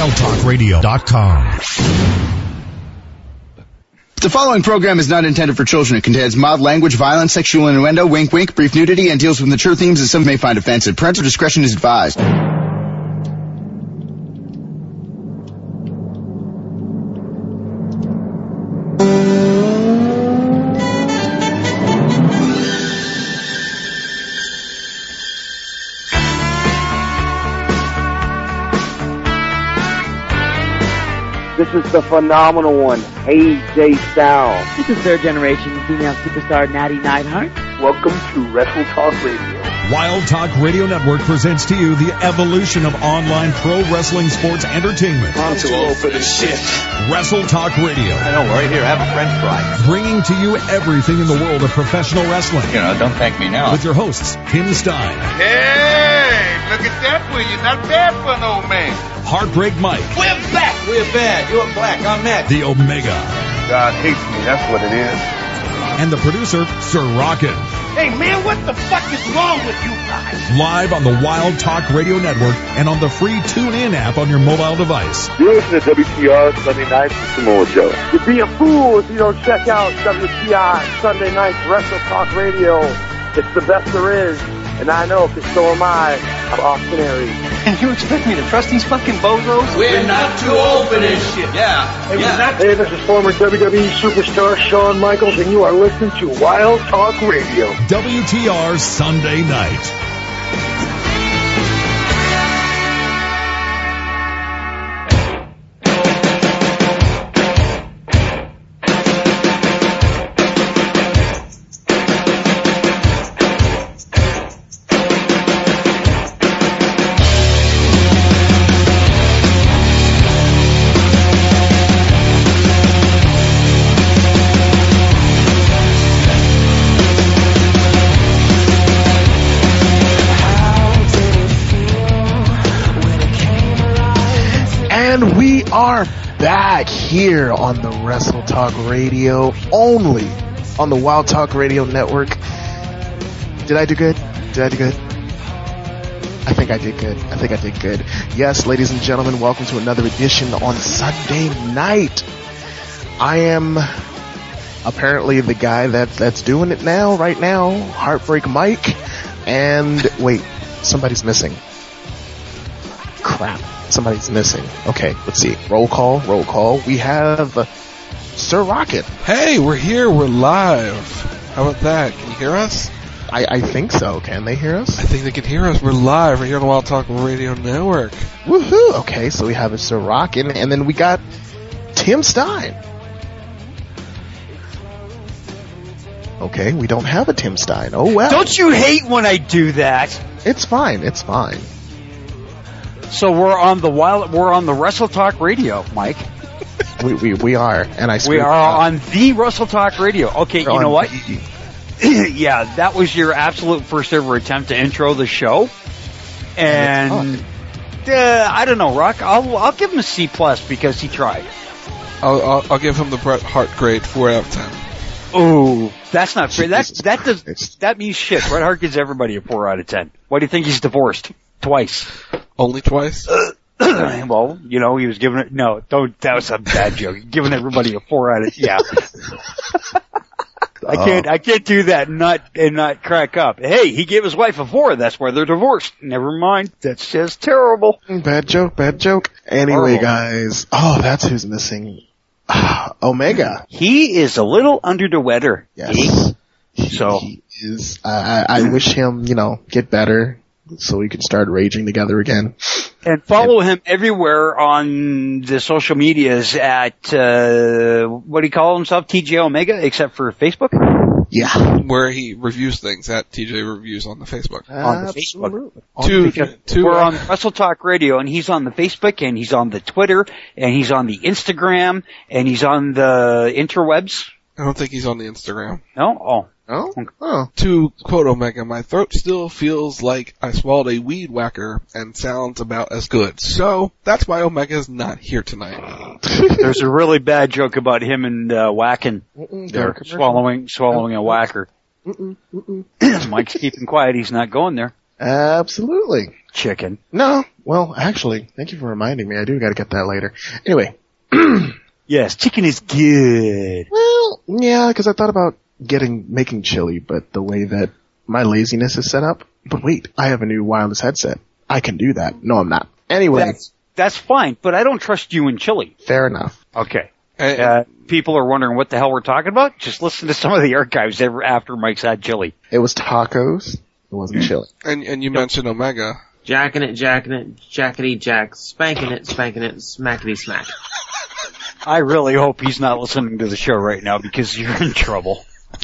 WildTalkRadio.com. The following program is not intended for children. It contains mild language, violence, sexual innuendo, wink wink, brief nudity, and deals with mature themes that some may find offensive. Parental discretion is advised. This is the phenomenal one, AJ Styles. This is third generation female superstar Natty Neidhart. Welcome to Wrestle Talk Radio. Wild Talk Radio Network presents to you the evolution of online pro wrestling sports entertainment. I'm too old for this shit. Wrestle Talk Radio. I know, right here, have a french fry. Bringing to you everything in the world of professional wrestling. You know, don't thank me now. With your hosts, Tim Stein. Hey, look at that for you. Not bad for an old man. Heartbreak Mike. We're back. We're bad. You're black. I'm that. The Omega. God hates me. That's what it is. And the producer, Sir Rockin'. Hey, man, what the fuck is wrong with you guys? Live on the Wild Talk Radio Network and on the free TuneIn app on your mobile device. You're listening to WTR Sunday Night with Samoa Joe. You'd be a fool if you don't check out WTI Sunday Night Wrestle Talk Radio. It's the best there is. And I know, because so am I. I'm Austin Aries. And you expect me to trust these fucking bozos? We're not too old for this shit. Yeah. Hey, this is former WWE superstar Shawn Michaels, and you are listening to Wild Talk Radio. WTR Sunday Night. And we are back here on the Wrestle Talk Radio, only on the Wild Talk Radio Network. Did I do good? I think I did good. Yes, ladies and gentlemen, welcome to another edition on Sunday night. I am apparently the guy that's doing it now, right now, Heartbreak Mike. And wait, somebody's missing. Crap. Somebody's missing. Okay, let's see. Roll call. We have Sir Rocket. Hey, we're here. We're live. How about that? Can you hear us? I think so. Can they hear us? I think they can hear us. We're live. We're here on the Wild Talk Radio Network. Woohoo! Okay, so we have a Sir Rocket, and then we got Tim Stein. Okay, we don't have a Tim Stein. Oh well. Don't you hate when I do that? It's fine. So we're on the Wrestle Talk Radio, Mike. We are, and we are on the Wrestle Talk Radio. Okay, you know what? Yeah, that was your absolute first ever attempt to intro the show, and I don't know, Rock. I'll give him a C+ because he tried. I'll give him the Bret Hart grade, 4 out of 10. Oh, that's not fair. That means shit. Bret Hart gives everybody a 4 out of 10. Why do you think he's divorced? Twice. Only twice? Well, you know, he was giving it, no, that was a bad joke. Giving everybody a 4 out of, yeah. I can't do that and not crack up. Hey, he gave his wife a 4, that's why they're divorced. Never mind. That's just terrible. Bad joke. Anyway, guys. Oh, that's who's missing. Omega. He is a little under the weather. Yes. He is. I wish him, get better so we can start raging together again. And follow him everywhere on the social medias at, what do you call himself? TJ Omega, except for Facebook? Yeah. Where he reviews things at TJ Reviews on the Facebook. On the Facebook. We're on Wrestle Talk Radio, and he's on the Facebook, and he's on the Twitter, and he's on the Instagram, and he's on the interwebs. I don't think he's on the Instagram. No? Oh. To quote Omega, my throat still feels like I swallowed a weed whacker and sounds about as good. So, that's why Omega's not here tonight. There's a really bad joke about him and whacking. They're swallowing a whacker. Mike's keeping quiet. He's not going there. Absolutely. chicken. No. Well, actually, thank you for reminding me. I do got to get that later. Anyway. Yes, chicken is good. Well, yeah, because I thought about making chili, but the way that my laziness is set up. But wait, I have a new wireless headset. I can do that. No, I'm not. Anyway. That's fine, but I don't trust you in chili. Fair enough. Okay. People are wondering what the hell we're talking about. Just listen to some of the archives after Mike's had chili. It was tacos. It wasn't chili. And you mentioned Omega. Jacking it, jackety jack, spanking it, smackety smack. I really hope he's not listening to the show right now because you're in trouble.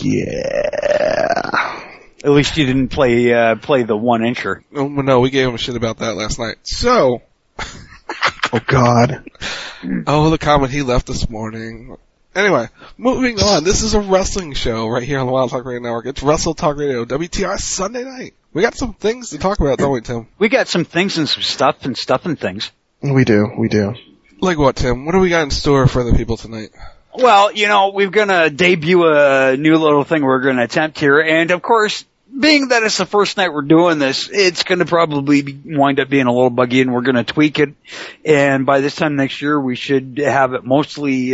Yeah. At least you didn't play the 1-incher. Oh, no, we gave him shit about that last night. So. Oh, God. Oh, the comment he left this morning. Anyway, moving on. This is a wrestling show right here on the Wild Talk Radio Network. It's Wrestle Talk Radio, WTR Sunday night. We got some things to talk about, don't we, Tim? We got some things and some stuff and things. We do. Like what, Tim? What do we got in store for the people tonight? Well, we're gonna debut a new little thing we're gonna attempt here, and of course, being that it's the first night we're doing this, it's going to probably wind up being a little buggy, and we're going to tweak it. And by this time next year, we should have it mostly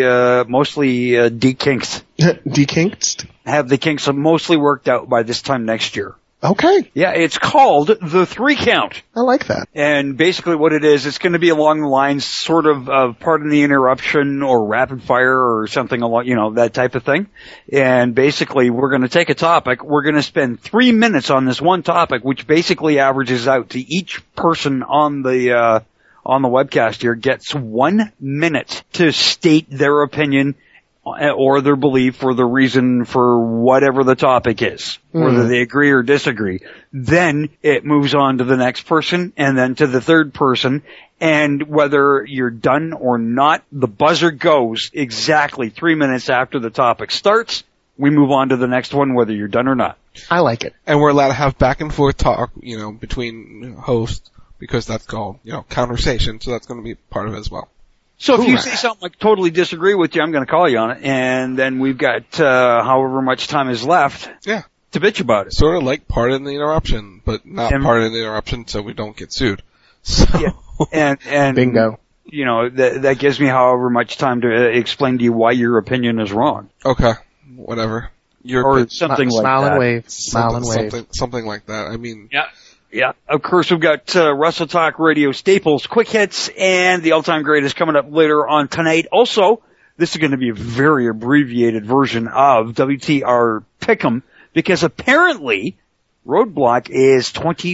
dekinked. Dekinked? Have the kinks mostly worked out by this time next year. Okay. Yeah, it's called the 3 Count. I like that. And basically what it is, it's going to be along the lines sort of pardon the interruption or rapid fire or something along, that type of thing. And basically we're going to take a topic, we're going to spend 3 minutes on this one topic, which basically averages out to each person on the webcast here gets 1 minute to state their opinion or their belief or the reason for whatever the topic is, whether they agree or disagree. Then it moves on to the next person and then to the third person. And whether you're done or not, the buzzer goes exactly 3 minutes after the topic starts. We move on to the next one, whether you're done or not. I like it. And we're allowed to have back and forth talk, between hosts because that's called, conversation. So that's going to be part of it as well. So if you say something I totally disagree with you, I'm going to call you on it, and then we've got however much time is left to bitch about it. Sort of like pardon the interruption, but not pardon the interruption so we don't get sued. So. Yeah. And bingo. That gives me however much time to explain to you why your opinion is wrong. Okay, whatever. Or something like that. Smile and wave. Something like that. I mean. Yeah. Of course, we've got Wrestle Talk Radio staples, quick hits, and the all-time greatest coming up later on tonight. Also, this is going to be a very abbreviated version of WTR Pick'em because apparently Roadblock is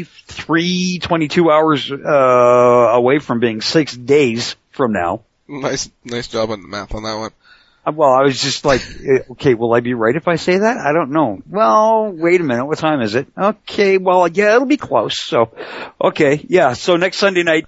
22 hours away from being 6 days from now. Nice job on the math on that one. Well, I was just like, okay, will I be right if I say that? I don't know. Well, wait a minute. What time is it? Okay, well, yeah, it'll be close. So, okay, yeah. So next Sunday night,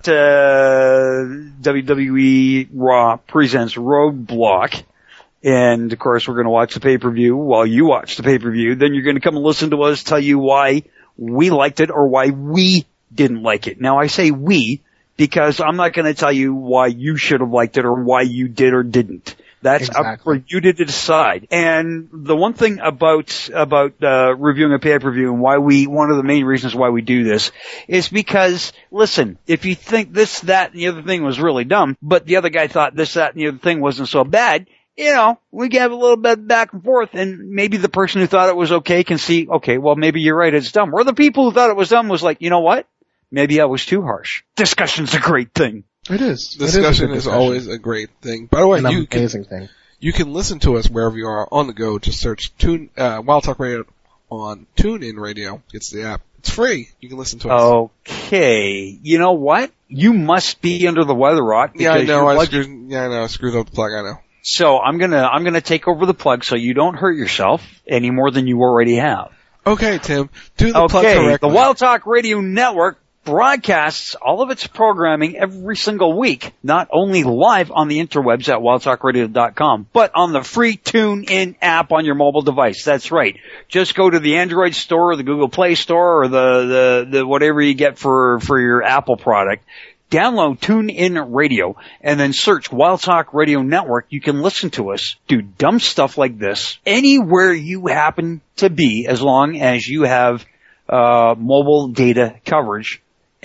WWE Raw presents Roadblock. And, of course, we're going to watch the pay-per-view while you watch the pay-per-view. Then you're going to come and listen to us tell you why we liked it or why we didn't like it. Now, I say we because I'm not going to tell you why you should have liked it or why you did or didn't. That's up for you to decide. And the one thing about reviewing a pay-per-view and one of the main reasons why we do this is because, listen, if you think this, that, and the other thing was really dumb, but the other guy thought this, that, and the other thing wasn't so bad, we can have a little bit back and forth, and maybe the person who thought it was okay can see, okay, well, maybe you're right, it's dumb. Or the people who thought it was dumb was like, you know what? Maybe I was too harsh. Discussion's a great thing. It is. Discussion is always a great thing. By the way, thing. You can listen to us wherever you are on the go. Just search Wild Talk Radio on TuneIn Radio. It's the app. It's free. You can listen to us. Okay. You know what? You must be under the weather, Rock. Yeah, I know. I screwed up the plug. I know. So I'm gonna take over the plug so you don't hurt yourself any more than you already have. Okay, Tim. Do the plug correctly. The Wild Talk Radio Network broadcasts all of its programming every single week, not only live on the interwebs at wildtalkradio.com, but on the free TuneIn app on your mobile device. That's right. Just go to the Android store or the Google Play store or the whatever you get for your Apple product. Download TuneIn Radio and then search Wild Talk Radio Network. You can listen to us do dumb stuff like this anywhere you happen to be as long as you have mobile data coverage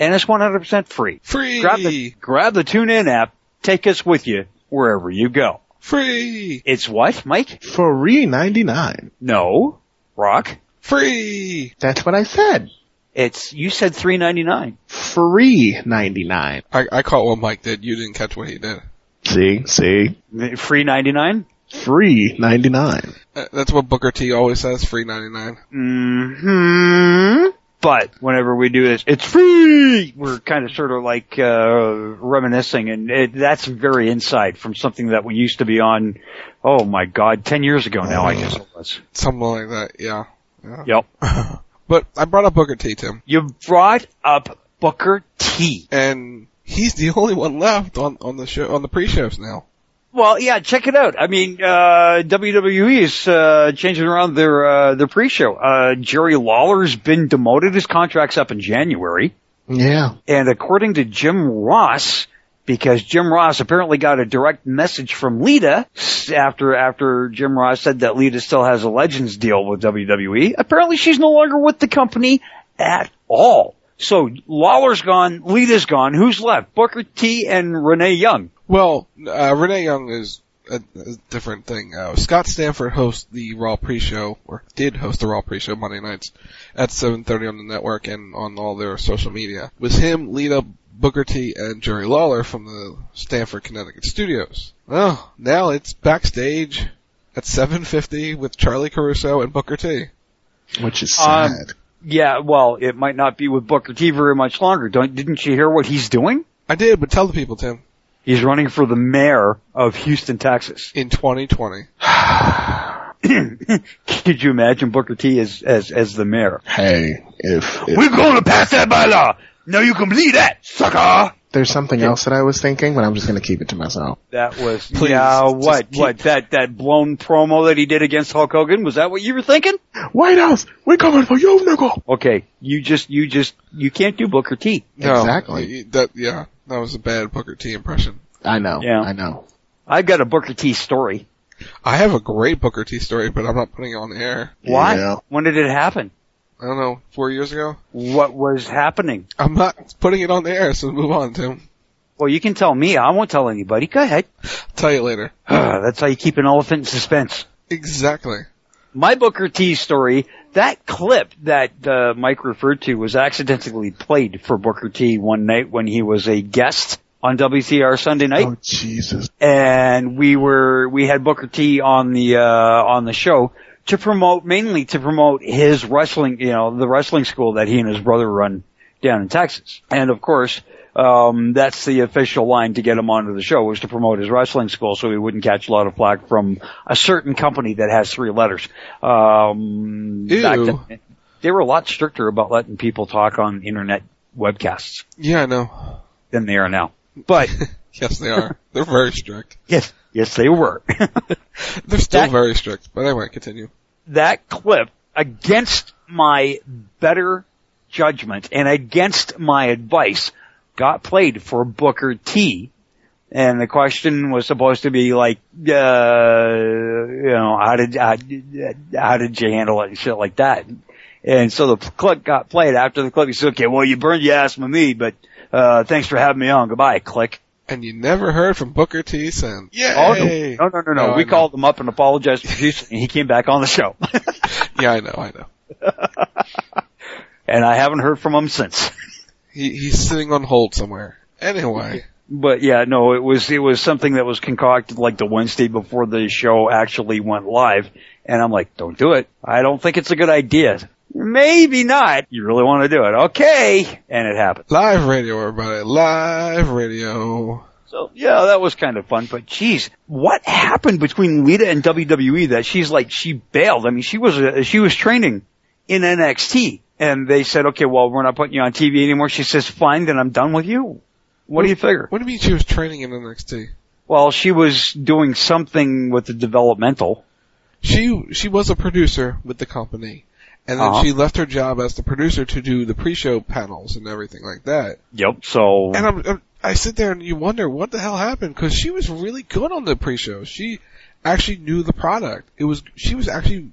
And it's 100% free. Free! Grab the TuneIn app. Take us with you wherever you go. Free! It's what, Mike? Free 99. No. Rock? Free! That's what I said. You said $3.99. Free 99. I caught what Mike did. You didn't catch what he did. See? Free 99? Free 99. That's what Booker T always says, free 99. Mm-hmm. But whenever we do this, it's free! We're kind of sort of like reminiscing, and that's very inside from something that we used to be on, oh my God, 10 years ago now, I guess it was. Something like that, yeah. Yep. But I brought up Booker T, Tim. You brought up Booker T. And he's the only one left on the show, on the pre-shows now. Well, yeah, check it out. I mean, WWE is changing around their pre-show. Jerry Lawler's been demoted. His contract's up in January. Yeah. And according to Jim Ross, because Jim Ross apparently got a direct message from Lita after Jim Ross said that Lita still has a Legends deal with WWE, apparently she's no longer with the company at all. So Lawler's gone, Lita's gone. Who's left? Booker T and Renee Young. Well, Renee Young is a different thing. Scott Stanford hosts the Raw pre-show, or did host the Raw pre-show Monday nights at 7:30 on the network and on all their social media. It was him, Lita, Booker T, and Jerry Lawler from the Stanford, Connecticut studios. Well, now it's backstage at 7:50 with Charlie Caruso and Booker T. Which is sad. Yeah, well, it might not be with Booker T very much longer. Didn't you hear what he's doing? I did, but tell the people, Tim. He's running for the mayor of Houston, Texas. In 2020. Could you imagine Booker T as the mayor? Hey, if we're gonna pass that by law. Now you can believe that, sucker. There's something else that I was thinking, but I'm just going to keep it to myself. That was, Please, that blown promo that he did against Hulk Hogan? Was that what you were thinking? White House, we're coming for you, nigga. Okay, you can't do Booker T. No, exactly. That was a bad Booker T impression. I know. Yeah. I know. I've got a Booker T story. I have a great Booker T story, but I'm not putting it on the air. Why? Yeah. When did it happen? I don't know, 4 years ago? What was happening? I'm not putting it on the air, so move on, Tim. Well, you can tell me. I won't tell anybody. Go ahead. Tell you later. That's how you keep an elephant in suspense. Exactly. My Booker T story, that clip that Mike referred to was accidentally played for Booker T one night when he was a guest on WTR Sunday night. Oh, Jesus. And we had Booker T on the show mainly to promote his wrestling, the wrestling school that he and his brother run down in Texas. And of course, that's the official line to get him onto the show, was to promote his wrestling school so he wouldn't catch a lot of flack from a certain company that has 3 letters. Back then, they were a lot stricter about letting people talk on internet webcasts. Yeah, I know. Than they are now. But yes, they are. They're very strict. Yes, they were. They're still very strict. But anyway, continue. That clip, against my better judgment and against my advice, got played for Booker T. And the question was supposed to be like, how did you handle it and shit like that? And so the clip got played. After the clip, he said, okay, well, you burned your ass with me, but thanks for having me on. Goodbye. Click. And you never heard from Booker T since. Yay! Oh, no. We called him up and apologized profusely, and he came back on the show. Yeah, I know. And I haven't heard from him since. He's sitting on hold somewhere. Anyway. But yeah, no, it was something that was concocted like the Wednesday before the show actually went live. And I'm like, don't do it. I don't think it's a good idea. Maybe not. You really want to do it. Okay. And it happened. Live radio, everybody. Live radio. So, yeah, that was kind of fun. But, geez, what happened between Lita and WWE that she bailed? I mean, she was training in NXT. And they said, okay, well, we're not putting you on TV anymore. She says, fine, then I'm done with you. What do you figure? What do you mean she was training in NXT? Well, she was doing something with the developmental. She was a producer with the company. And then she left her job as the producer to do the pre-show panels and everything like that. Yep, so... And I sit there and you wonder what the hell happened, because she was really good on the pre-shows. She actually knew the product. She was actually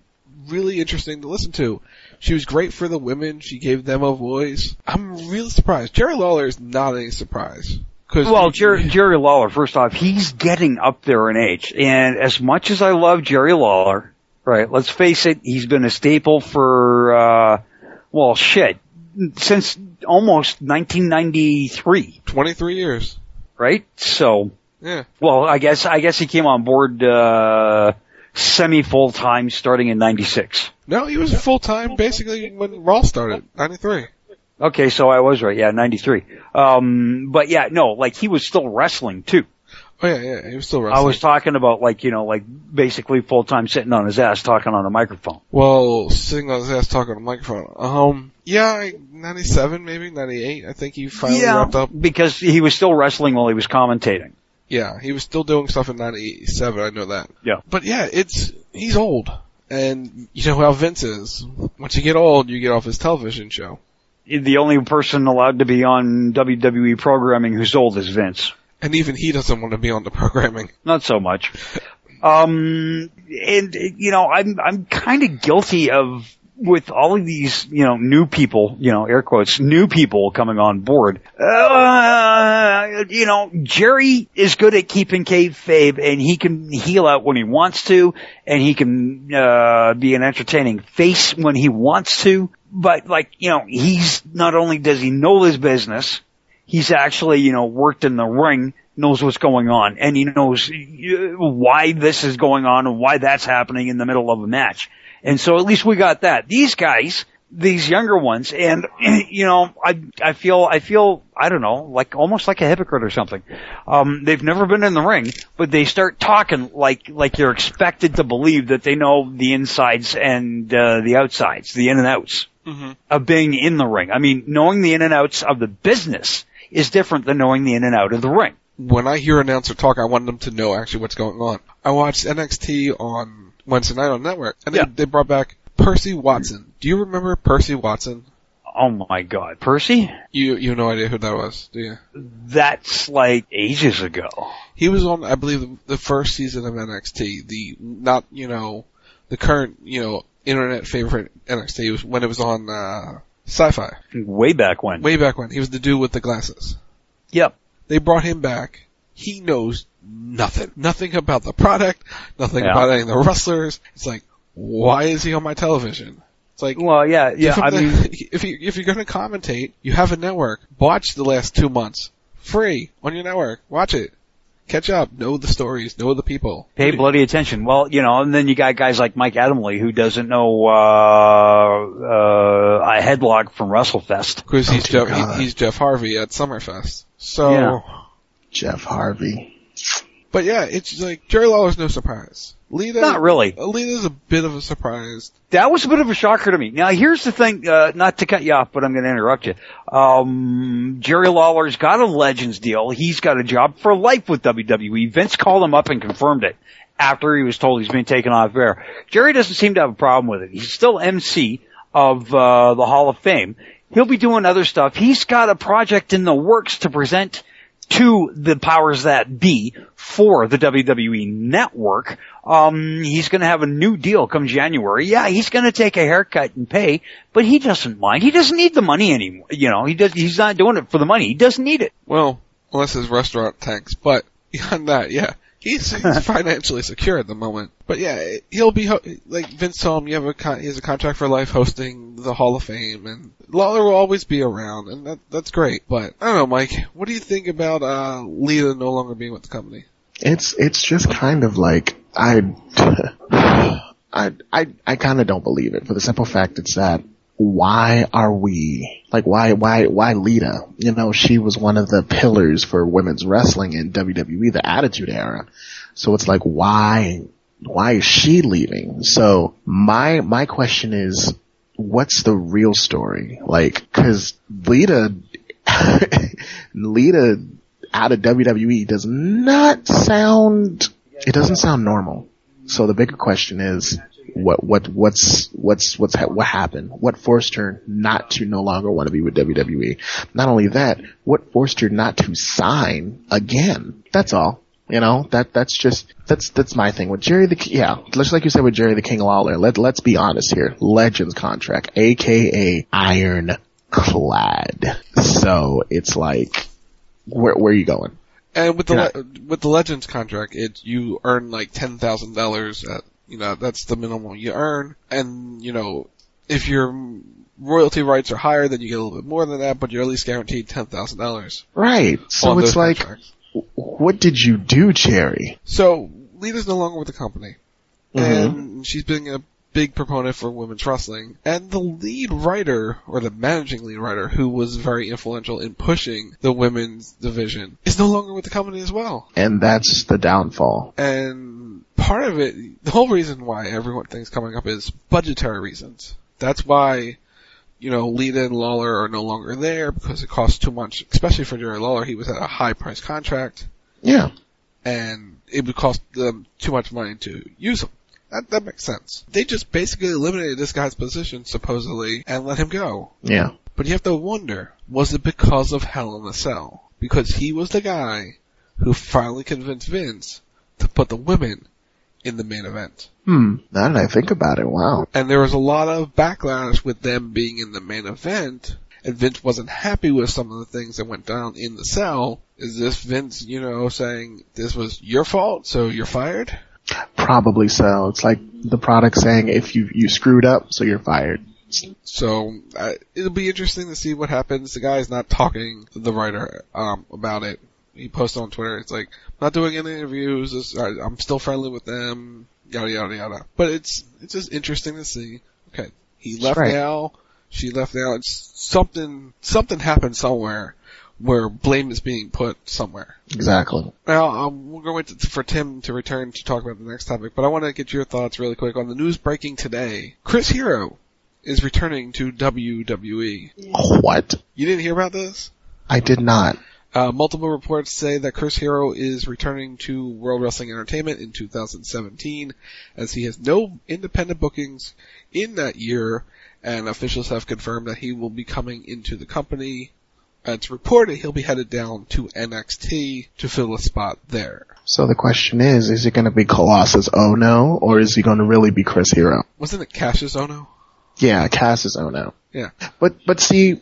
really interesting to listen to. She was great for the women. She gave them a voice. I'm really surprised. Jerry Lawler is not any surprise. Well, Jerry Lawler, first off, he's getting up there in age. And as much as I love Jerry Lawler, right, let's face it, he's been a staple for, since almost 1993. 23 years. Right? So, yeah. Well, I guess he came on board, semi-full-time starting in 96. No, he was full-time basically when Raw started, 93. Okay, so I was right, yeah, 93. But yeah, no, like he was still wrestling too. Oh yeah, he was still wrestling. I was talking about like, basically full-time sitting on his ass talking on a microphone. Well, sitting on his ass talking on a microphone. 97 maybe, 98, I think he finally wrapped up. Because he was still wrestling while he was commentating. Yeah, he was still doing stuff in 97, I know that. Yeah. But yeah, he's old. And you know how Vince is. Once you get old, you get off his television show. The only person allowed to be on WWE programming who's old is Vince. And even he doesn't want to be on the programming. Not so much. I'm kind of guilty of, with all of these, new people, air quotes, new people coming on board. Jerry is good at keeping kayfabe, and he can heel out when he wants to, and he can, be an entertaining face when he wants to. But he's not only does he know his business, he's actually, worked in the ring, knows what's going on, and he knows why this is going on and why that's happening in the middle of a match. And so at least we got that. These guys, these younger ones, and, I feel, I don't know, like, almost like a hypocrite or something. They've never been in the ring, but they start talking like you're expected to believe that they know the insides and, the outsides, the in and outs of being in the ring. I mean, knowing the in and outs of the business is different than knowing the in and out of the ring. When I hear an announcer talk, I want them to know actually what's going on. I watched NXT on Wednesday night on Network, and they brought back Percy Watson. Do you remember Percy Watson? Oh my God, Percy? You have no idea who that was, do you? That's like ages ago. He was on, I believe, the first season of NXT. The current, internet favorite NXT. It was when it was on, Sci-Fi. Way back when. He was the dude with the glasses. Yep. They brought him back. He knows nothing. Nothing about the product, nothing about any of the wrestlers. It's like, why is he on my television? It's like, well, yeah, I mean, if you're gonna commentate, you have a network. Watch the last 2 months. Free. On your network. Watch it. Catch up. Know the stories. Know the people. Pay bloody attention. Well, and then you got guys like Mike Adamle who doesn't know, a headlock from WrestleFest. Because he's Jeff Harvey at Summerfest. So. Yeah. Jeff Harvey. But yeah, it's like, Jerry Lawler's no surprise. Lita. Not really. Lita's a bit of a surprise. That was a bit of a shocker to me. Now here's the thing, not to cut you off, but I'm gonna interrupt you. Jerry Lawler's got a Legends deal. He's got a job for life with WWE. Vince called him up and confirmed it after he was told he's been taken off air. Jerry doesn't seem to have a problem with it. He's still MC of, the Hall of Fame. He'll be doing other stuff. He's got a project in the works to present to the powers that be for the WWE network. He's gonna have a new deal come January. Yeah, he's gonna take a haircut and pay, but he doesn't mind. He doesn't need the money anymore. He's not doing it for the money. He doesn't need it. Well, unless his restaurant tanks, but beyond that, yeah. He's financially secure at the moment. But yeah, he'll be, like Vince told him, he has a contract for life hosting the Hall of Fame, and Lawler will always be around, and that's great. But, I don't know, Mike, what do you think about, Lita no longer being with the company? It's just kind of like, I kind of don't believe it, for the simple fact it's that, why Lita? She was one of the pillars for women's wrestling in WWE, the Attitude Era. So it's like, why is she leaving? So my question is, what's the real story? Like, cause Lita out of WWE doesn't sound normal. So the bigger question is, what happened? What forced her not to no longer want to be with WWE? Not only that, what forced her not to sign again? That's all. You know, that's my thing with Jerry just like you said with Jerry the King Lawler. Let's be honest here. Legends contract, aka ironclad. So it's like, where are you going? And with the Legends contract, you earn like $10,000 that's the minimum you earn. And, if your royalty rights are higher, then you get a little bit more than that, but you're at least guaranteed $10,000. Right. So it's like, what did you do, Cherry? So, Lita's no longer with the company. And she's been a big proponent for women's wrestling. And the lead writer, or the managing lead writer, who was very influential in pushing the women's division, is no longer with the company as well. And that's the downfall. And part of it, the whole reason why everyone thinks coming up is budgetary reasons. That's why, Lita and Lawler are no longer there because it costs too much, especially for Jerry Lawler. He was at a high price contract. Yeah. And it would cost them too much money to use him. That makes sense. They just basically eliminated this guy's position, supposedly, and let him go. Yeah. But you have to wonder, was it because of Hell in a Cell? Because he was the guy who finally convinced Vince to put the women in the main event. Now that I think about it, wow. And there was a lot of backlash with them being in the main event, and Vince wasn't happy with some of the things that went down in the cell. Is this Vince, saying this was your fault, so you're fired? Probably so. It's like the product saying if you screwed up, so you're fired. So it'll be interesting to see what happens. The guy's not talking to the writer about it. He posted on Twitter. It's like, I'm not doing any interviews. I'm still friendly with them. Yada yada yada. But it's just interesting to see. Okay, he left now. She left now. It's something happened somewhere where blame is being put somewhere. Exactly. Now, we're going to wait for Tim to return to talk about the next topic, but I want to get your thoughts really quick on the news breaking today. Chris Hero is returning to WWE. What? You didn't hear about this? I did not. Multiple reports say that Chris Hero is returning to World Wrestling Entertainment in 2017, as he has no independent bookings in that year, and officials have confirmed that he will be coming into the company. It's reported he'll be headed down to NXT to fill a spot there. So the question is it going to be Colossus Ono, or is he going to really be Chris Hero? Wasn't it Cassius Ono? Yeah, Cassius Ono. Yeah. But see,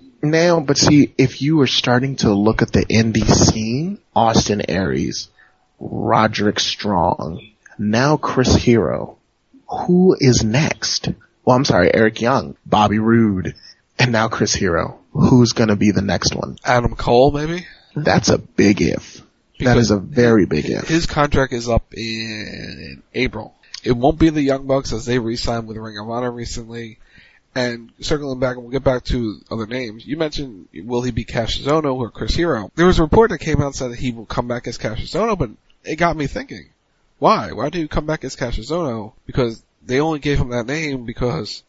if you were starting to look at the indie scene, Austin Aries, Roderick Strong, now Chris Hero, who is next? Well, I'm sorry, Eric Young, Bobby Roode, and now Chris Hero. Who's going to be the next one? Adam Cole, maybe? That's a big if. Because that is a very big if. His contract is up in April. It won't be the Young Bucks as they re-signed with Ring of Honor recently. And circling back, and we'll get back to other names. You mentioned, will he be Cassius Ono or Chris Hero? There was a report that came out that said that he will come back as Cassius Ono, but it got me thinking. Why? Why do you come back as Cassius Ono? Because they only gave him that name because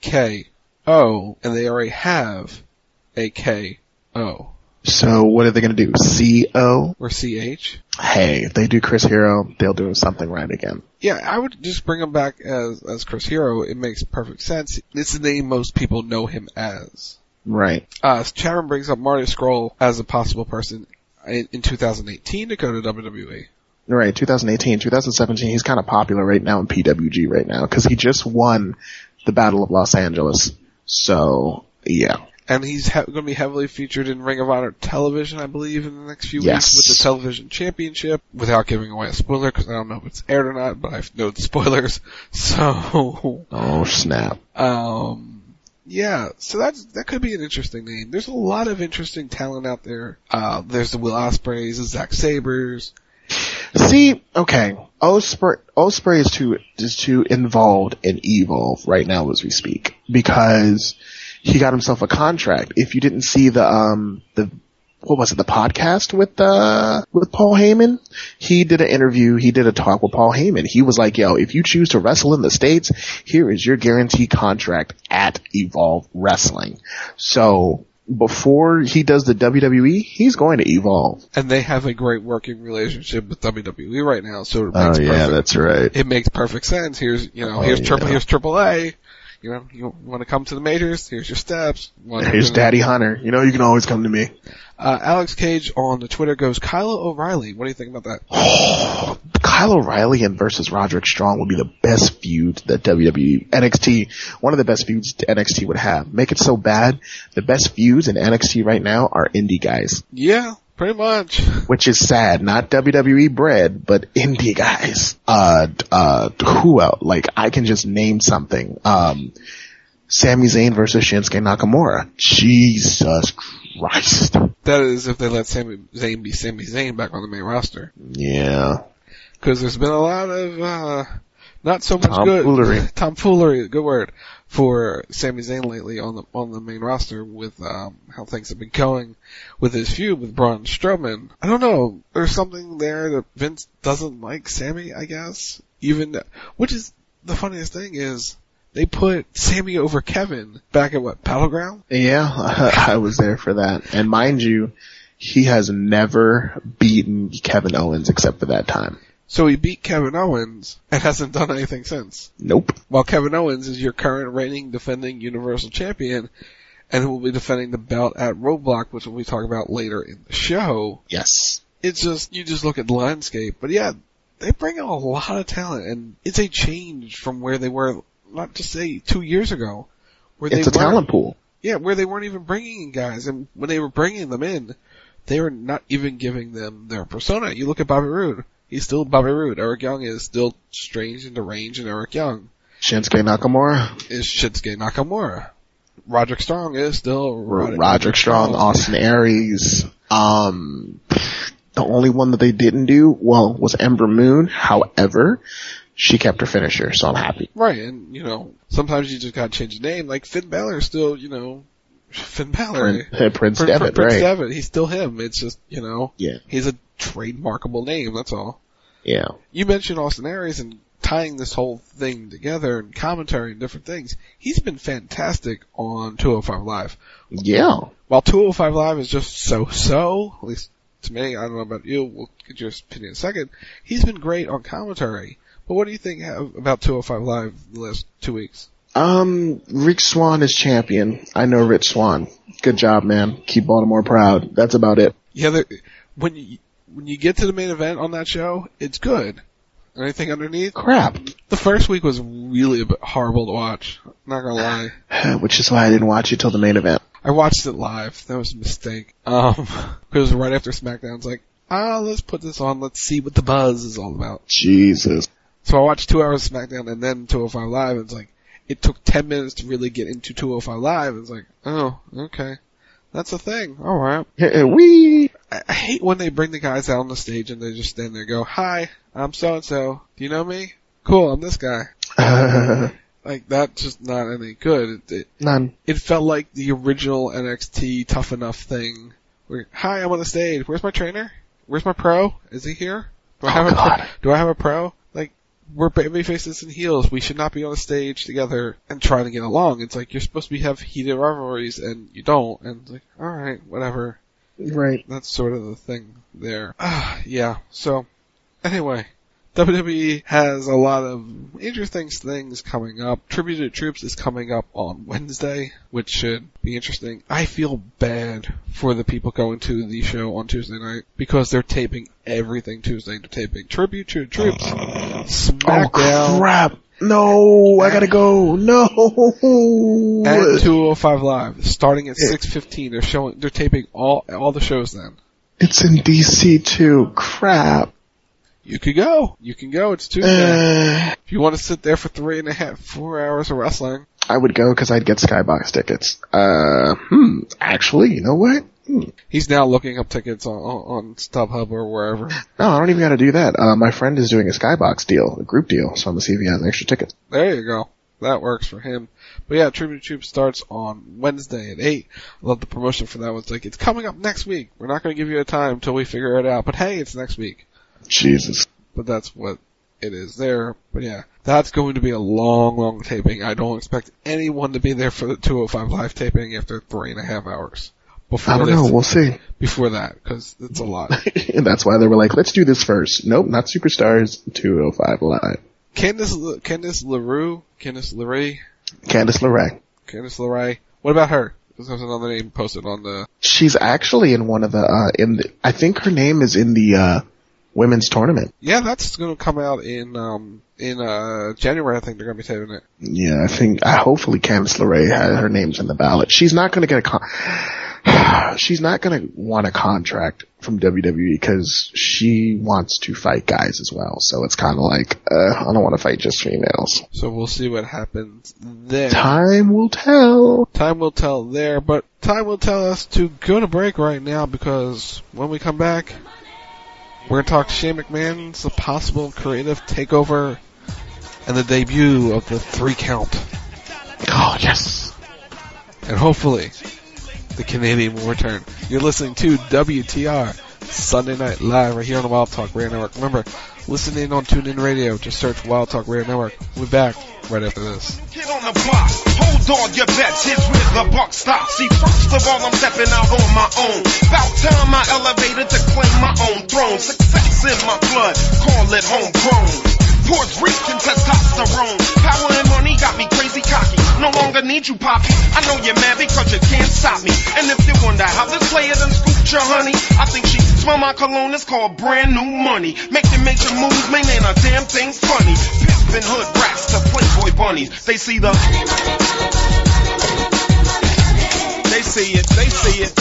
K-O, and they already have a K-O. So what are they going to do? C-O? Or C-H? Hey, if they do Chris Hero, they'll do something right again. Yeah, I would just bring him back as Chris Hero. It makes perfect sense. It's the name most people know him as. Right. Sharon brings up Marty Scurll as a possible person in 2018 to go to WWE. Right, 2018. 2017, he's kind of popular right now in PWG right now, because he just won the Battle of Los Angeles. So, yeah. And he's going to be heavily featured in Ring of Honor television, I believe, in the next few weeks with the television championship, without giving away a spoiler, because I don't know if it's aired or not, but I know the spoilers. So. Oh, snap. Yeah, so that could be an interesting name. There's a lot of interesting talent out there. There's the Will Ospreays, the Zack Sabres. See, okay, Ospreay is too involved in Evolve right now as we speak, because he got himself a contract. If you didn't see the podcast with Paul Heyman? He did an interview, he did a talk with Paul Heyman. He was like, yo, if you choose to wrestle in the States, here is your guaranteed contract at Evolve Wrestling. So, before he does the WWE, he's going to Evolve. And they have a great working relationship with WWE right now, so it makes that's right. It makes perfect sense. Here's AAA. You know, you want to come to the majors? Here's your steps. Here's Daddy Hunter. You know, you can always come to me. Alex Cage on the Twitter goes, Kyle O'Reilly. What do you think about that? Kyle O'Reilly and versus Roderick Strong would be the best feud that NXT, one of the best feuds NXT would have. Make it so bad, the best feuds in NXT right now are indie guys. Yeah, pretty much. Which is sad. Not WWE bred, but indie guys. Who else? Like, I can just name something. Sami Zayn versus Shinsuke Nakamura. Jesus Christ. That is if they let Sami Zayn be Sami Zayn back on the main roster. Yeah. Because there's been a lot of, not so much tomfoolery, good word, for Sami Zayn lately on the main roster with, how things have been going with his feud with Braun Strowman. I don't know. There's something there that Vince doesn't like Sami, I guess. Which is, the funniest thing is, they put Sami over Kevin back at Battleground? Yeah, I was there for that. And mind you, he has never beaten Kevin Owens except for that time. So he beat Kevin Owens and hasn't done anything since. Nope. While Kevin Owens is your current reigning defending Universal Champion and will be defending the belt at Roadblock, which we'll be talking about later in the show. Yes. It's just, you just look at the landscape. But yeah, they bring out a lot of talent, and it's a change from where they were, not to say 2 years ago. It's a talent pool. Yeah, where they weren't even bringing in guys, and when they were bringing them in, they were not even giving them their persona. You look at Bobby Roode. He's still Bobby Roode. Eric Young is still strange and deranged and Eric Young. Shinsuke Nakamura is Shinsuke Nakamura. Roderick Strong is still Roderick Strong. Austin Aries. The only one that they didn't do, was Ember Moon. However, she kept her finisher, so I'm happy. Right, and sometimes you just gotta change the name. Like Finn Balor is still, Finn Balor. Prince Devitt, right. Prince Devitt, he's still him. It's just, yeah. He's a trademarkable name, that's all. Yeah. You mentioned Austin Aries and tying this whole thing together and commentary and different things. He's been fantastic on 205 Live. Yeah. While 205 Live is just so-so, at least to me, I don't know about you, we'll get your opinion in a second, he's been great on commentary. But what do you think about 205 Live the last 2 weeks? Rich Swann is champion. I know Rich Swann. Good job, man. Keep Baltimore proud. That's about it. Yeah, when you get to the main event on that show, it's good. Anything underneath? Crap. The first week was really a bit horrible to watch. Not gonna lie. Which is why I didn't watch it till the main event. I watched it live. That was a mistake. Because right after SmackDown's like, let's put this on. Let's see what the buzz is all about. Jesus. So I watched 2 hours of SmackDown and then 205 Live. And it's like, it took 10 minutes to really get into 205 Live. It's like, oh, okay. That's a thing. Alright. I hate when they bring the guys out on the stage and they just stand there and go, hi, I'm so-and-so. Do you know me? Cool, I'm this guy. Like, that's just not any good. None. It felt like the original NXT Tough Enough thing. Where, hi, I'm on the stage. Where's my trainer? Where's my pro? Is he here? Do I have a pro? Like, we're baby faces and heels. We should not be on the stage together and trying to get along. It's like, you're supposed to have heated rivalries and you don't. And it's like, alright, whatever. Right. That's sort of the thing there. Yeah. So, anyway, WWE has a lot of interesting things coming up. Tribute to Troops is coming up on Wednesday, which should be interesting. I feel bad for the people going to the show on Tuesday night because they're taping everything Tuesday. They're taping Tribute to Troops, SmackDown. Oh crap! No, I gotta go. No. And 205 Live, starting at 6:15. They're taping all the shows then. It's in DC too. Crap. You could go. You can go. It's Tuesday. If you want to sit there for 4 hours of wrestling. I would go because I'd get Skybox tickets. Actually, you know what? He's now looking up tickets on StubHub or wherever. No, I don't even gotta do that. My friend is doing a Skybox deal, a group deal, so I'm gonna see if he has extra tickets. There you go. That works for him. But yeah, Tribute to Troops starts on Wednesday at 8. I love the promotion for that. It's like, it's coming up next week. We're not gonna give you a time until we figure it out, but hey, it's next week. Jesus. But that's what it is there. But yeah, that's going to be a long taping. I don't expect anyone to be there for the 205 Live taping after 3.5 hours. I don't know, we'll see. Before that, because it's a lot. And that's why they were like, let's do this first. Nope, not Superstars, 205 Live. Candice LeRae, Candice LeRae. Candice LeRae. What about her? There's another name posted on the... She's actually in one of the, I think her name is in the, women's tournament. Yeah, that's gonna come out in January, I think they're gonna be taping it. Yeah, hopefully Candice LeRae her name's in the ballot. She's not gonna get she's not gonna want a contract from WWE because she wants to fight guys as well. So it's kinda like, I don't want to fight just females. So we'll see what happens there. Time will tell. Time will tell there, but time will tell us to go to break right now because when we come back, we're going to talk Shane McMahon's possible creative takeover and the debut of the 3 count. Oh, yes. And hopefully, the Canadian will return. You're listening to WTR Sunday Night Live right here on the Wild Talk Radio Network. Remember, listen in on TuneIn Radio. Just search Wild Talk Radio Network. We'll be back right after this. Get on the block, hold on your bets, here's where the buck stops. See, first of all, I'm stepping out on my own. About time I elevated to claim my own throne. Success in my blood, call it homegrown. Puerto Rican testosterone. Power and money got me crazy cocky. No longer need you, Poppy. I know you're mad because you can't stop me. And if you wonder how this player done scooped your honey, I think she smell my cologne, it's called brand new money. Making major moves, man, ain't a damn thing funny. Pimpin' hood rats to Playboy bunnies. They see the... They see it, they see it.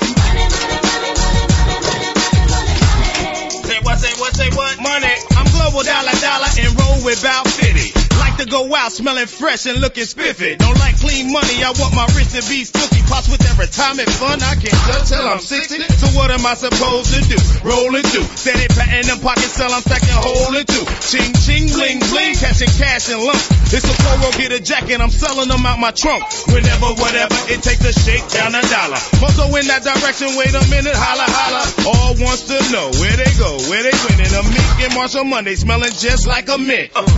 Say what? Money. I'm global dollar and roll with about 50. Like to go out smelling fresh and looking spiffy. Don't like clean money, I want my wrist to be silky. Pops with that retirement fund, I can't touch till I'm 60. So what am I supposed to do? Roll it through. Steady patting them pockets till I'm stacking hole it through. Ching ching bling bling, catching cash in lumps. It's a Polo, get a jacket, I'm selling them out my trunk. Whenever, whatever, it takes to shake down $1. Must go in that direction, wait a minute, holla holla. All wants to know where they go, where they win. A Mick and Marshall Monday smelling just like a mint. Money.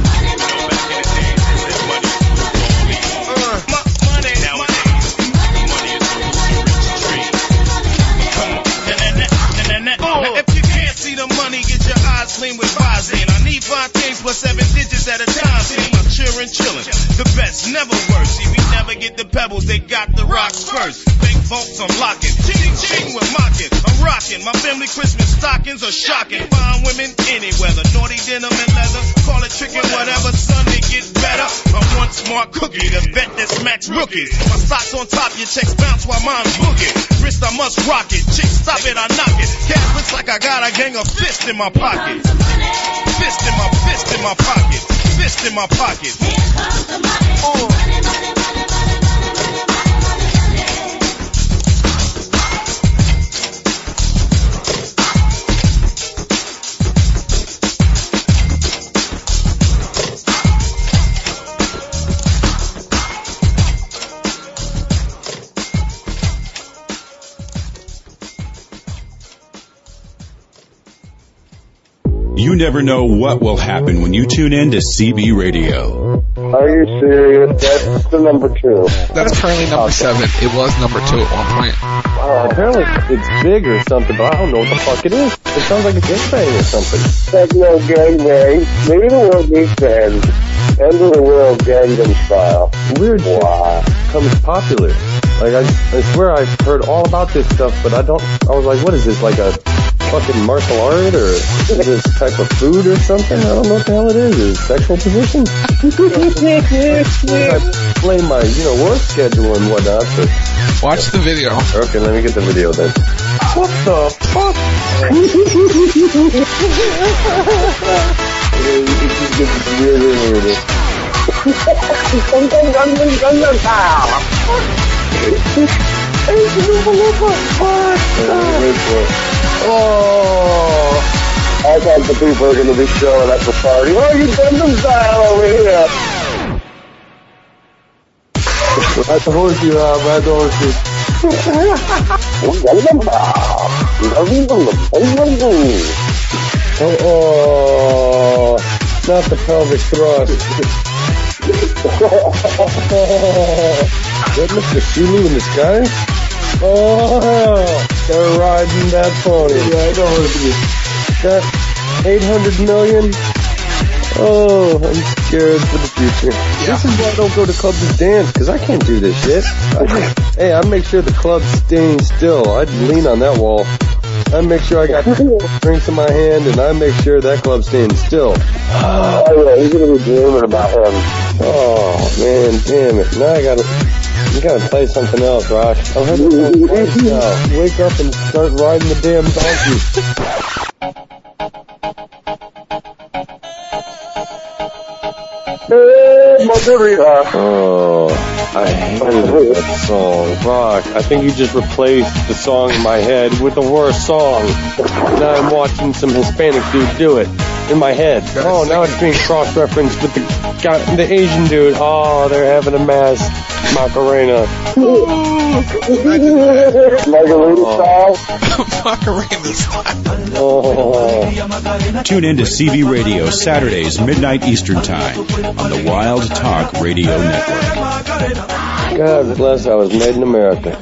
Now, if you can't see the money, get your eyes clean with Visine. I need 5 things plus 7 digits at a time. See, I'm chillin'. The best, never worse. See, we never get the pebbles, they got the rocks first. Bank vaults, I'm locking. Ching, ching, we're mocking. I'm rocking. My family Christmas stockings are shocking. Fine women, any weather. Naughty denim and leather. Call it trickin', whatever. Sunday get better. I'm one smart cookie, the vet that smacks rookies. My stock's on top, your checks bounce while mine's boogie. Wrist, I must rock it. Chick, stop it, I knock it. Cash looks like I got a gang of fists in my pocket. Fist in my pocket. Fist in my pocket. You never know what will happen when you tune in to CB Radio. Are you serious? That's the number 2. That's currently number 7. It was number 2 at one point. Apparently it's big or something, but I don't know what the fuck it is. It sounds like a gangbang or something. Techno gangbang. Maybe the world needs to end. End of the world Gangnam Style. Weird shit becomes popular. Like, I swear I've heard all about this stuff, but I was like, what is this, like a fucking martial art, or is this type of food or something? I don't know what the hell it is. Is it sexual position? I play my, work schedule and whatnot, but... Watch the video. Okay, let me get the video then. What the fuck? It just gets weirder and weirder. Oh, I thought the people are going to be showing up for party. Oh, you Gangnam Style over here. I told you, I told you. Oh, not the pelvic thrust. That Mr. Sulu in the sky? Oh, they're riding that pony. Yeah, I know what it is. That 800 million? Oh, I'm scared for the future. Yeah. This is why I don't go to clubs and dance, because I can't do this shit. I make sure the club's staying still. I'd lean on that wall. I make sure I got drinks in my hand, and I make sure that club's staying still. Oh, yeah, he's going to be dreaming about him. Oh, man, damn it. Now you gotta play something else, Rock. I'm heading now. Wake up and start riding the damn donkey. Oh, I hate that song. Rock, I think you just replaced the song in my head with the worst song. Now I'm watching some Hispanic dude do it in my head. Oh, now it's being cross-referenced with the Asian dude. Oh, they're having a mass Macarena. Margarita style? Macarena style. Oh. Tune in to CV Radio Saturdays, midnight Eastern Time on the Wild Talk Radio Network. God bless, I was made in America.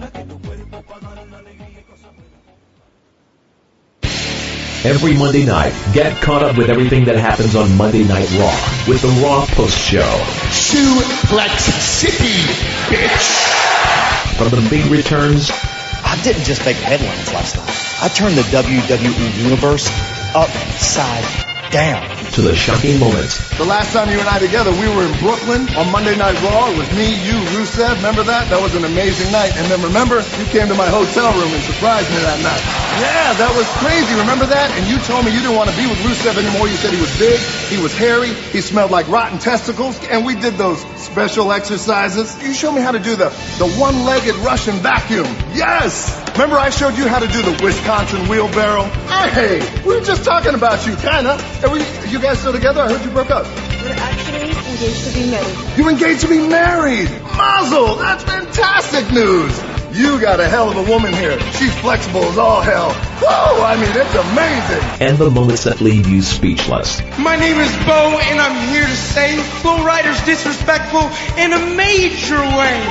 Every Monday night, get caught up with everything that happens on Monday Night Raw with the Raw Post Show. Suplex City, bitch! From the big returns... I didn't just make headlines last night. I turned the WWE Universe upside down. To the shocking moments. The last time you and I together, we were in Brooklyn on Monday Night Raw. It was me, you, Rusev. Remember that? That was an amazing night. And then remember, you came to my hotel room and surprised me that night. Yeah, that was crazy. Remember that? And you told me you didn't want to be with Rusev anymore. You said he was big, he was hairy, he smelled like rotten testicles. And we did those special exercises. You showed me how to do the one-legged Russian vacuum. Yes! Remember I showed you how to do the Wisconsin wheelbarrow? Hey, we were just talking about you, kinda. You guys still together? I heard you broke up. We're actually engaged to be married. You engaged to be married? Mazel! That's fantastic news! You got a hell of a woman here. She's flexible as all hell. Whoa! I mean, it's amazing. And the moments that leave you speechless. My name is Bo, and I'm here to say Flow Rider's disrespectful in a major way.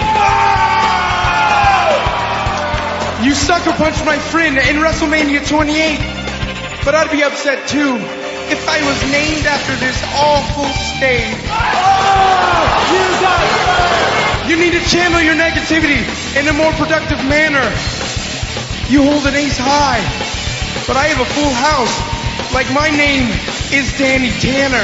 You sucker punched my friend in WrestleMania 28, but I'd be upset too if I was named after this awful stage. You need to channel your negativity in a more productive manner. You hold an ace high, but I have a full house, like my name is Danny Tanner.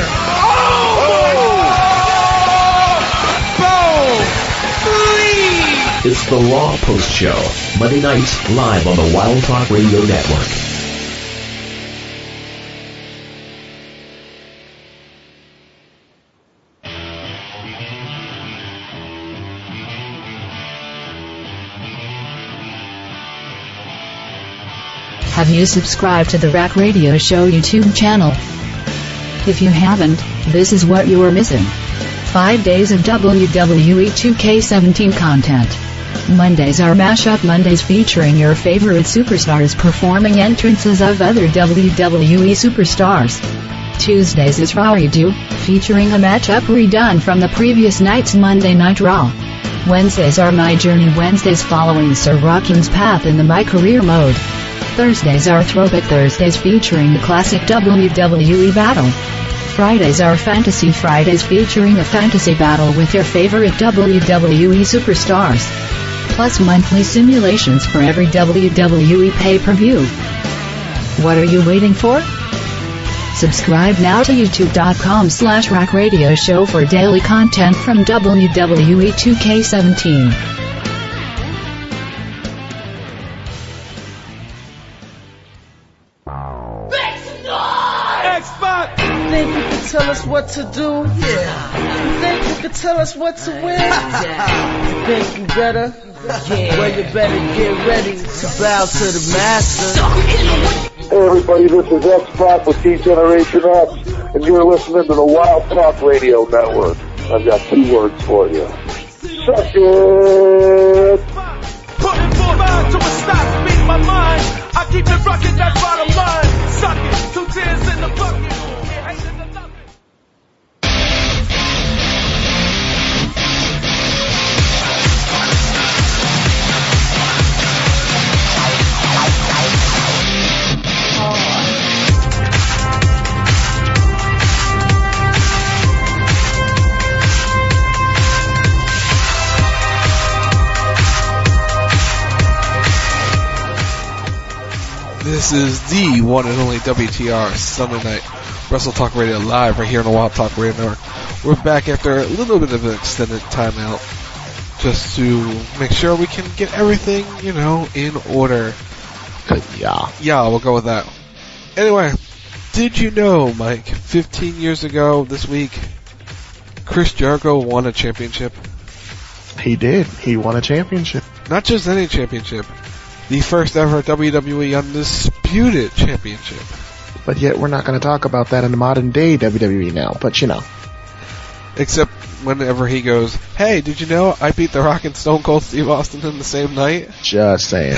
Bo, please! It's the Raw Post Show, Monday nights live on the Wild Talk Radio Network. Have you subscribed to the Rack Radio Show YouTube channel? If you haven't, this is what you are missing. 5 days of WWE 2K17 content. Mondays are Mashup Mondays featuring your favorite superstars performing entrances of other WWE superstars. Tuesdays is Raw Redo, featuring a matchup redone from the previous night's Monday Night Raw. Wednesdays are My Journey Wednesdays following Sir Rocking's path in the My Career mode. Thursdays are Throwback Thursdays featuring the classic WWE battle. Fridays are Fantasy Fridays featuring a fantasy battle with your favorite WWE superstars. Plus monthly simulations for every WWE pay-per-view. What are you waiting for? Subscribe now to youtube.com/Rack Radio Show for daily content from WWE 2K17. Think you can tell us what to do? Yeah. You think you can tell us what to win? You think you better? Yeah. Well, you better get ready to bow to the master. Hey everybody, this is X-Pac with D-Generation X, and you're listening to the Wild Talk Radio Network. I've got 2 words for you. Suck it! Putting full mind to a stop, speak my mind. I keep it rocking, that bottom line. Suck it, 2 tears in the bucket. This is the one and only WTR Sunday Night Wrestle Talk Radio live right here on the Wild Talk Radio Network. We're back after a little bit of an extended timeout just to make sure we can get everything, in order. Yeah. Yeah, we'll go with that. Anyway, did you know, Mike, 15 years ago this week, Chris Jericho won a championship? He did. He won a championship. Not just any championship. The first ever WWE Undisputed Championship. But yet we're not going to talk about that in the modern day WWE now, but Except whenever he goes, hey, did you know I beat The Rock and Stone Cold Steve Austin in the same night? Just saying.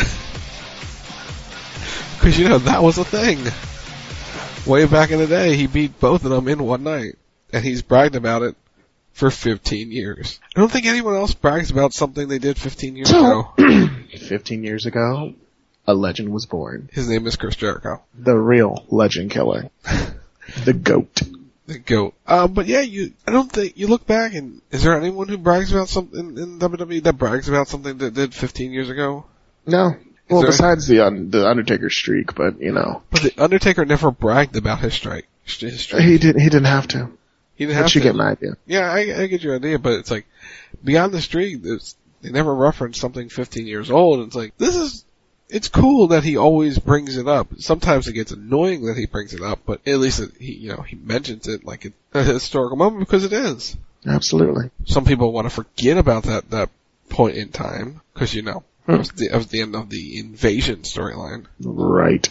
Because, that was a thing. Way back in the day, he beat both of them in one night. And he's bragged about it for 15 years. I don't think anyone else brags about something they did 15 years ago. 15 years ago, a legend was born. His name is Chris Jericho. The real legend killer. The GOAT. The GOAT. But yeah, I don't think, you look back and, is there anyone who brags about something in WWE that brags about something that did 15 years ago? No. Well, besides the Undertaker streak, but But the Undertaker never bragged about his streak. He didn't have to. He didn't have to. You get my idea. Yeah, I get your idea, but it's like, beyond the streak, they never reference something 15 years old, and it's like, it's cool that he always brings it up. Sometimes it gets annoying that he brings it up, but at least he mentions it like it's a historical moment because it is. Absolutely. Some people want to forget about that point in time, because it was the end of the Invasion storyline. Right.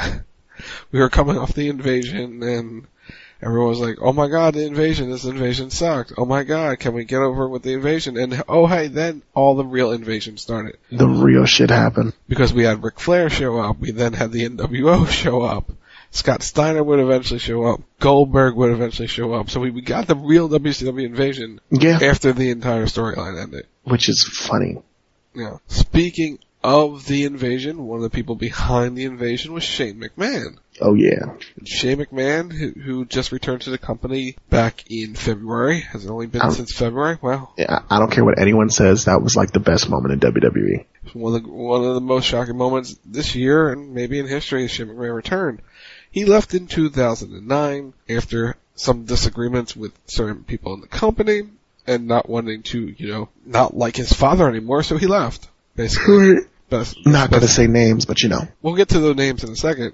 We were coming off the Invasion, and everyone was like, oh my god, this invasion sucked. Oh my god, can we get over with the invasion? And oh hey, then all the real invasion started. The real shit happened. Because we had Ric Flair show up, we then had the NWO show up, Scott Steiner would eventually show up, Goldberg would eventually show up, so we got the real WCW invasion after the entire storyline ended. Which is funny. Yeah. Speaking of the invasion, one of the people behind the invasion was Shane McMahon. Oh yeah. Shane McMahon, who just returned to the company back in February. Has it only been since February? Wow. Yeah, I don't care what anyone says, that was like the best moment in WWE. One of the most shocking moments this year, and maybe in history, is Shane McMahon returned. He left in 2009 after some disagreements with certain people in the company, and not wanting to, not like his father anymore, so he left. Basically. Not gonna say names, but We'll get to the names in a second.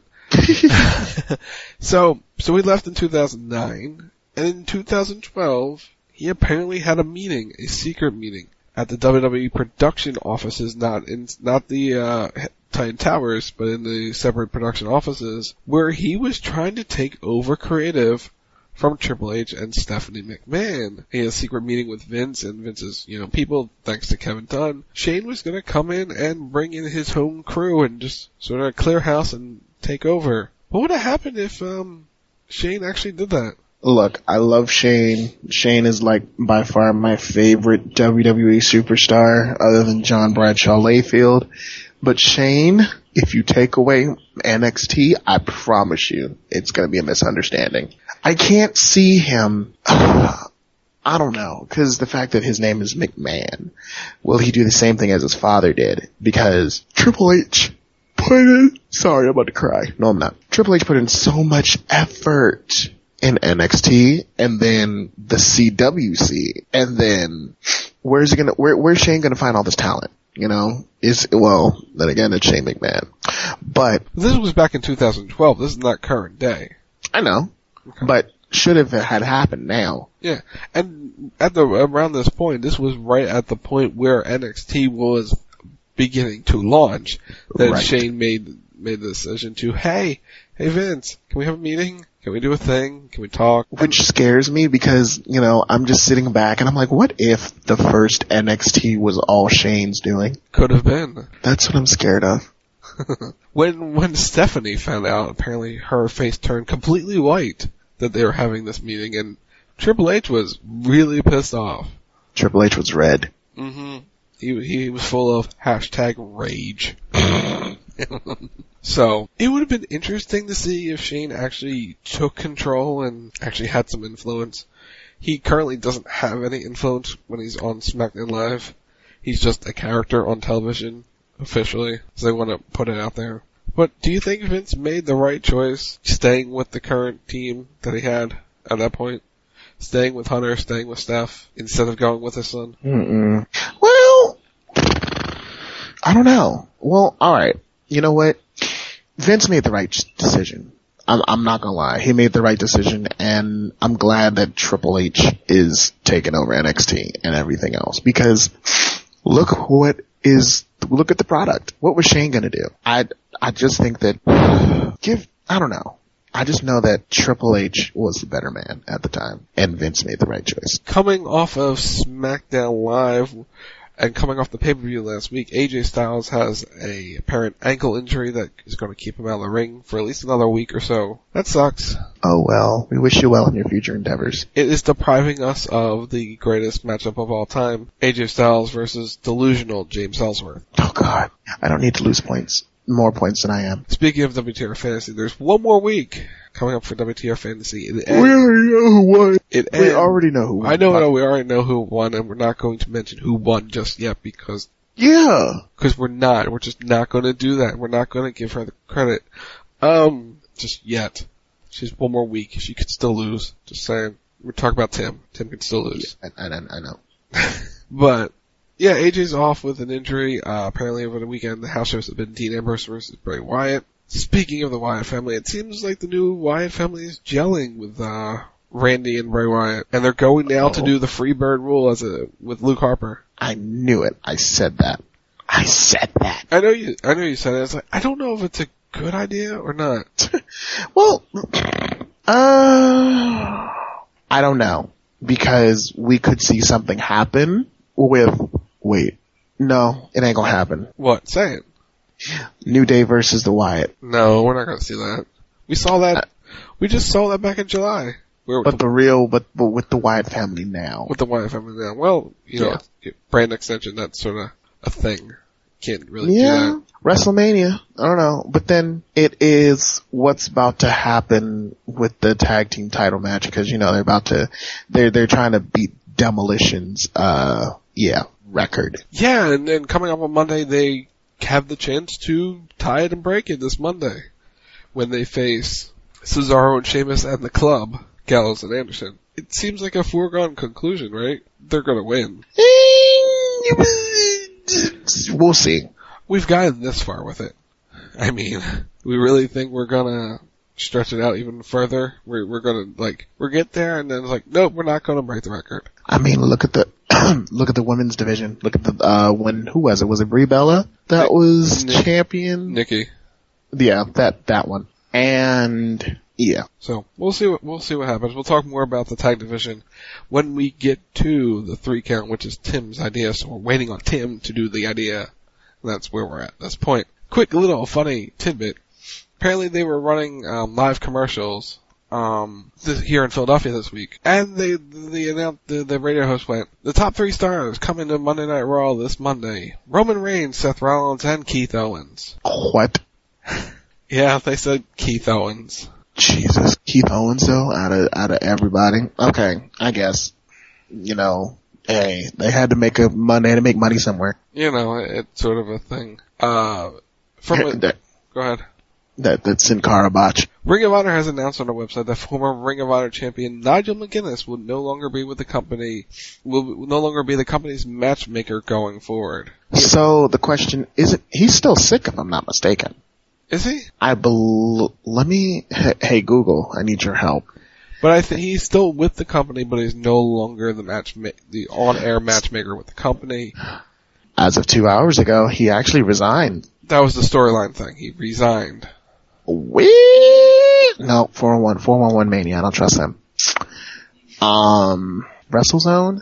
So he left in 2009, and in 2012, he apparently had a secret meeting at the WWE production offices, not the Titan Towers, but in the separate production offices, where he was trying to take over creative from Triple H and Stephanie McMahon. He had a secret meeting with Vince and Vince's, people, thanks to Kevin Dunn. Shane was gonna come in and bring in his home crew and just sort of clear house and take over. What would have happened if, Shane actually did that? Look, I love Shane. Shane is like by far my favorite WWE superstar other than John Bradshaw Layfield. But Shane, if you take away NXT, I promise you it's going to be a misunderstanding. I can't see him, I don't know, because the fact that his name is McMahon, will he do the same thing as his father did? Because Triple H sorry, I'm about to cry. No, I'm not. Triple H put in so much effort in NXT and then the CWC, and then where's Shane gonna find all this talent? Then again, it's Shane McMahon. But this was back in 2012. This is not current day. I know, but should have had happened now. Yeah, and around this point, this was right at the point where NXT was beginning to launch. That right. Shane made the decision to, hey Vince, can we have a meeting? Can we do a thing? Can we talk? Which scares me because, I'm just sitting back and I'm like, what if the first NXT was all Shane's doing? Could have been. That's what I'm scared of. When Stephanie found out, apparently her face turned completely white that they were having this meeting, and Triple H was really pissed off. Triple H was red. Mm-hmm. He was full of #rage. So, it would have been interesting to see if Shane actually took control and actually had some influence. He currently doesn't have any influence when he's on SmackDown Live. He's just a character on television, officially, so they want to put it out there. But do you think Vince made the right choice staying with the current team that he had at that point? Staying with Hunter, staying with Steph, instead of going with his son? Well, I don't know. Well, alright. You know what? Vince made the right decision. I'm not gonna lie. He made the right decision, and I'm glad that Triple H is taking over NXT and everything else, because look at the product. What was Shane gonna do? I just think that I don't know. I just know that Triple H was the better man at the time, and Vince made the right choice. Coming off of SmackDown Live, and coming off the pay-per-view last week, AJ Styles has a apparent ankle injury that is going to keep him out of the ring for at least another week or so. That sucks. Oh well, we wish you well in your future endeavors. It is depriving us of the greatest matchup of all time, AJ Styles versus delusional James Ellsworth. Oh god, I don't need to lose more points than I am. Speaking of WTR Fantasy, there's one more week coming up for WTR Fantasy. We already know who won. We already know who won. I know, we already know who won, and we're not going to mention who won just yet because we're just not going to do that. We're not going to give her the credit. Just yet. She's one more week. She could still lose. Just saying. We're talking about Tim. Tim can still lose. Yeah, I know. But, yeah, AJ's off with an injury. Apparently over the weekend, the house shows have been Dean Ambrose versus Bray Wyatt. Speaking of the Wyatt family, it seems like the new Wyatt family is gelling with, Randy and Bray Wyatt. And they're going now to do the Freebird rule with Luke Harper. I knew it. I said that. I know you said it. It's like, I don't know if it's a good idea or not. Well, I don't know. Because we could see something happen no, it ain't gonna happen. What? Say it. New Day versus the Wyatt. No, we're not gonna see that. We saw that. We just saw that back in July. But with the Wyatt family now. With the Wyatt family now. Well, you know, brand extension, that's sort of a thing. Can't really do that. WrestleMania. I don't know. But then it is what's about to happen with the tag team title match, because, you know, they're trying to beat Demolition's, record. Yeah, and then coming up on Monday, they have the chance to tie it and break it this Monday when they face Cesaro and Sheamus and the Club, Gallows and Anderson. It seems like a foregone conclusion, right? They're gonna win. We'll see. We've gotten this far with it. I mean, we really think we're gonna stretch it out even further? We're gonna, we'll get there and then it's like, nope, we're not gonna break the record. I mean, look at the women's division. Look at who was it? Was it Brie Bella that was champion? Nikki. Yeah, that one. And, yeah. So, we'll see what happens. We'll talk more about the tag division when we get to the 3 count, which is Tim's idea, so we're waiting on Tim to do the idea. And that's where we're at. That's the point. Quick little funny tidbit. Apparently they were running, live commercials, here in Philadelphia this week. And they announced, the radio host went, the top 3 stars coming to Monday Night Raw this Monday. Roman Reigns, Seth Rollins, and Keith Owens. What? Yeah, they said Keith Owens. Jesus. Keith Owens though? Out of everybody? Okay, I guess. You know, hey, they had to make money somewhere. You know, it's sort of a thing. Go ahead. That's Sin Cara botch. Ring of Honor has announced on their website that former Ring of Honor champion Nigel McGuinness will no longer be with the company, will no longer be the company's matchmaker going forward. So the question is, he's still sick if I'm not mistaken. Is he? Hey Google, I need your help. But I think he's still with the company, but he's no longer the on-air matchmaker with the company. As of 2 hours ago, he actually resigned. That was the storyline thing. He resigned. No, 411 Mania. I don't trust him. WrestleZone?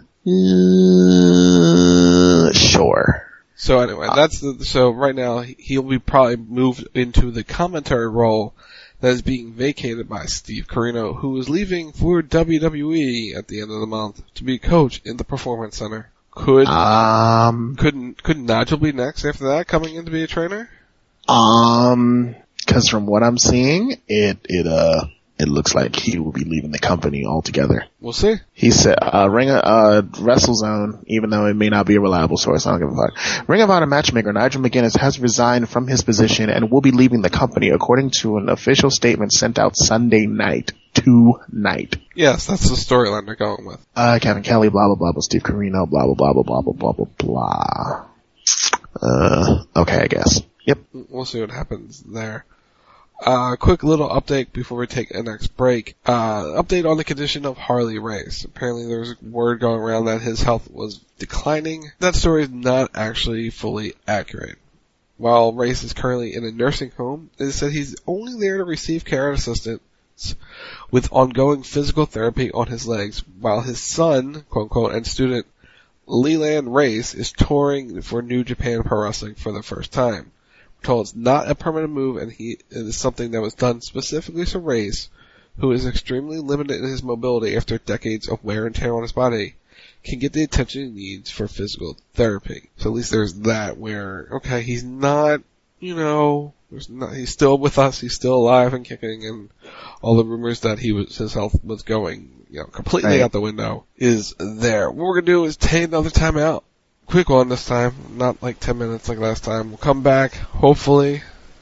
Sure. So anyway, so right now he'll be probably moved into the commentary role that is being vacated by Steve Corino, who is leaving for WWE at the end of the month to be coach in the Performance Center. Could Nigel be next after that, coming in to be a trainer? Cause from what I'm seeing, it looks like he will be leaving the company altogether. We'll see. He said, WrestleZone, even though it may not be a reliable source, I don't give a fuck. Ring of Honor matchmaker Nigel McGuinness has resigned from his position and will be leaving the company, according to an official statement sent out Sunday night. Tonight. Yes, that's the storyline they're going with. Kevin Kelly, blah, blah, blah, blah, Steve Corino, blah, blah, blah, blah, blah, blah, blah, blah, blah. Okay, I guess. Yep. We'll see what happens there. Quick little update before we take the next break. Update on the condition of Harley Race. Apparently there was word going around that his health was declining. That story is not actually fully accurate. While Race is currently in a nursing home, it said he's only there to receive care and assistance with ongoing physical therapy on his legs, while his son, quote unquote, and student Leland Race is touring for New Japan Pro Wrestling for the first time. We're told it's not a permanent move, and it is something that was done specifically to Race, who is extremely limited in his mobility after decades of wear and tear on his body, can get the attention he needs for physical therapy. So at least there's that where, okay, he's not, he's still with us, he's still alive and kicking, and all the rumors that his health was going, completely out the window is there. What we're gonna do is take another time out. Quick one this time, not like 10 minutes like last time. We'll come back, hopefully,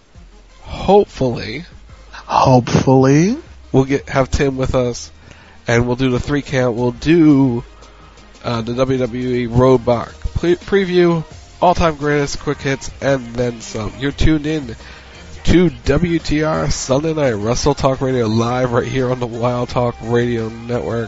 we'll have Tim with us, and we'll do the 3 count. We'll do, the WWE Roadblock preview, all-time greatest, quick hits, and then some. You're tuned in to WTR Sunday Night Wrestle Talk Radio live right here on the Wild Talk Radio Network.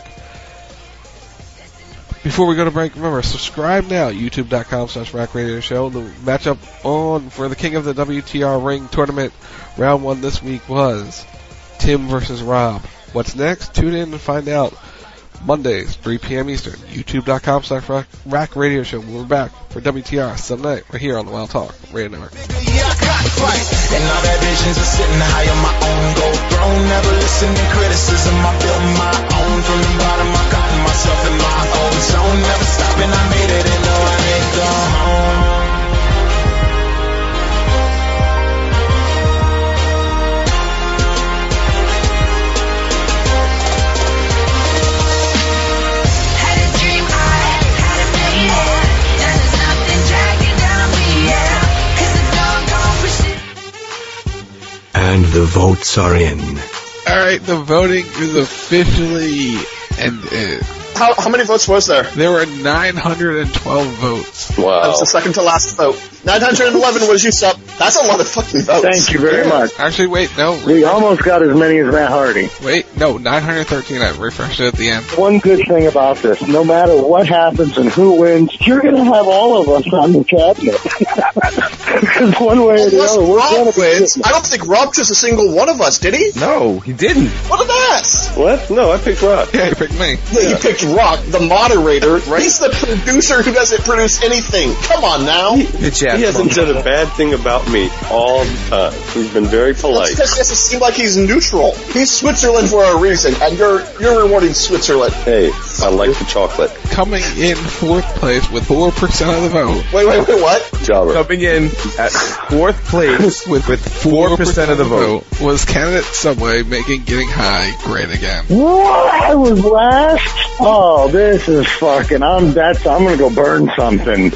Before we go to break, remember, subscribe now, youtube.com/Rack Radio Show. The matchup on for the King of the WTR Ring Tournament, round 1 this week was Tim versus Rob. What's next? Tune in and find out. Mondays, 3 p.m. Eastern, youtube.com/Rack Radio Show. We're back for WTR Sunday night right here on the Wild Talk Radio Network. And all that visions of sitting high on my own gold throne. Never listen to criticism, I built my own. From the bottom, I got myself in my own zone. Never stopping, I made it, and no, I ain't gone home. And the votes are in. Alright, the voting is officially ended. How many votes was there? There were 912 votes. Wow. That was the second to last vote. 911 was you, Sup. That's a lot of fucking votes. Thank you very much. Actually, wait, no. We almost got as many as Matt Hardy. Wait, no, 913. I refreshed it at the end. One good thing about this, no matter what happens and who wins, you're going to have all of us on the cabinet. Because one way or the other, we're going to wins. I don't think Rob chose a single one of us, did he? No, he didn't. What an ass! What? No, I picked Rob. Yeah, you picked me. Yeah, you picked Rock, the moderator. Right. He's the producer who doesn't produce anything. Come on now. He hasn't said a bad thing about me all the time. He's been very polite. That's because it seems like he's neutral. He's Switzerland for a reason, and you're rewarding Switzerland. Hey, I like the chocolate. Coming in 4th place with 4% of the vote. Wait, what? Jobber. Coming in at 4th place with 4% of the vote was candidate Subway making Getting High great again. What? I was last? Oh, this is fucking, I'm gonna go burn something.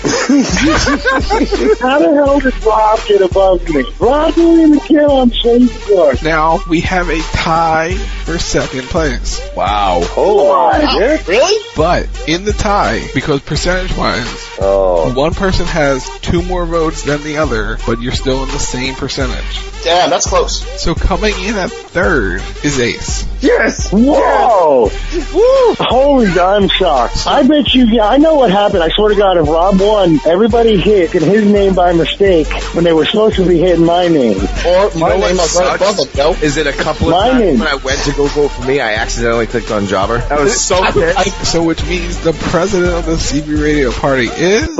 How the hell did Rob get above me? Rob didn't even kill on Facebook. Now, we have a tie for 2nd place. Wow. Yeah, really? But, in the tie, because percentage-wise, one person has 2 more votes than the other, but you're still in the same percentage. Damn, that's close. So coming in at 3rd is Ace. Yes! Whoa! Woo! Holy, I'm shocked. I bet you, I know what happened. I swear to God, if Rob won, everybody hit his name by mistake when they were supposed to be hitting my name. Or my name was right above it, no? Is it a couple of times when I went to go vote for me, I accidentally clicked on Jobber? I was so pissed. So which means the president of the CB Radio Party is...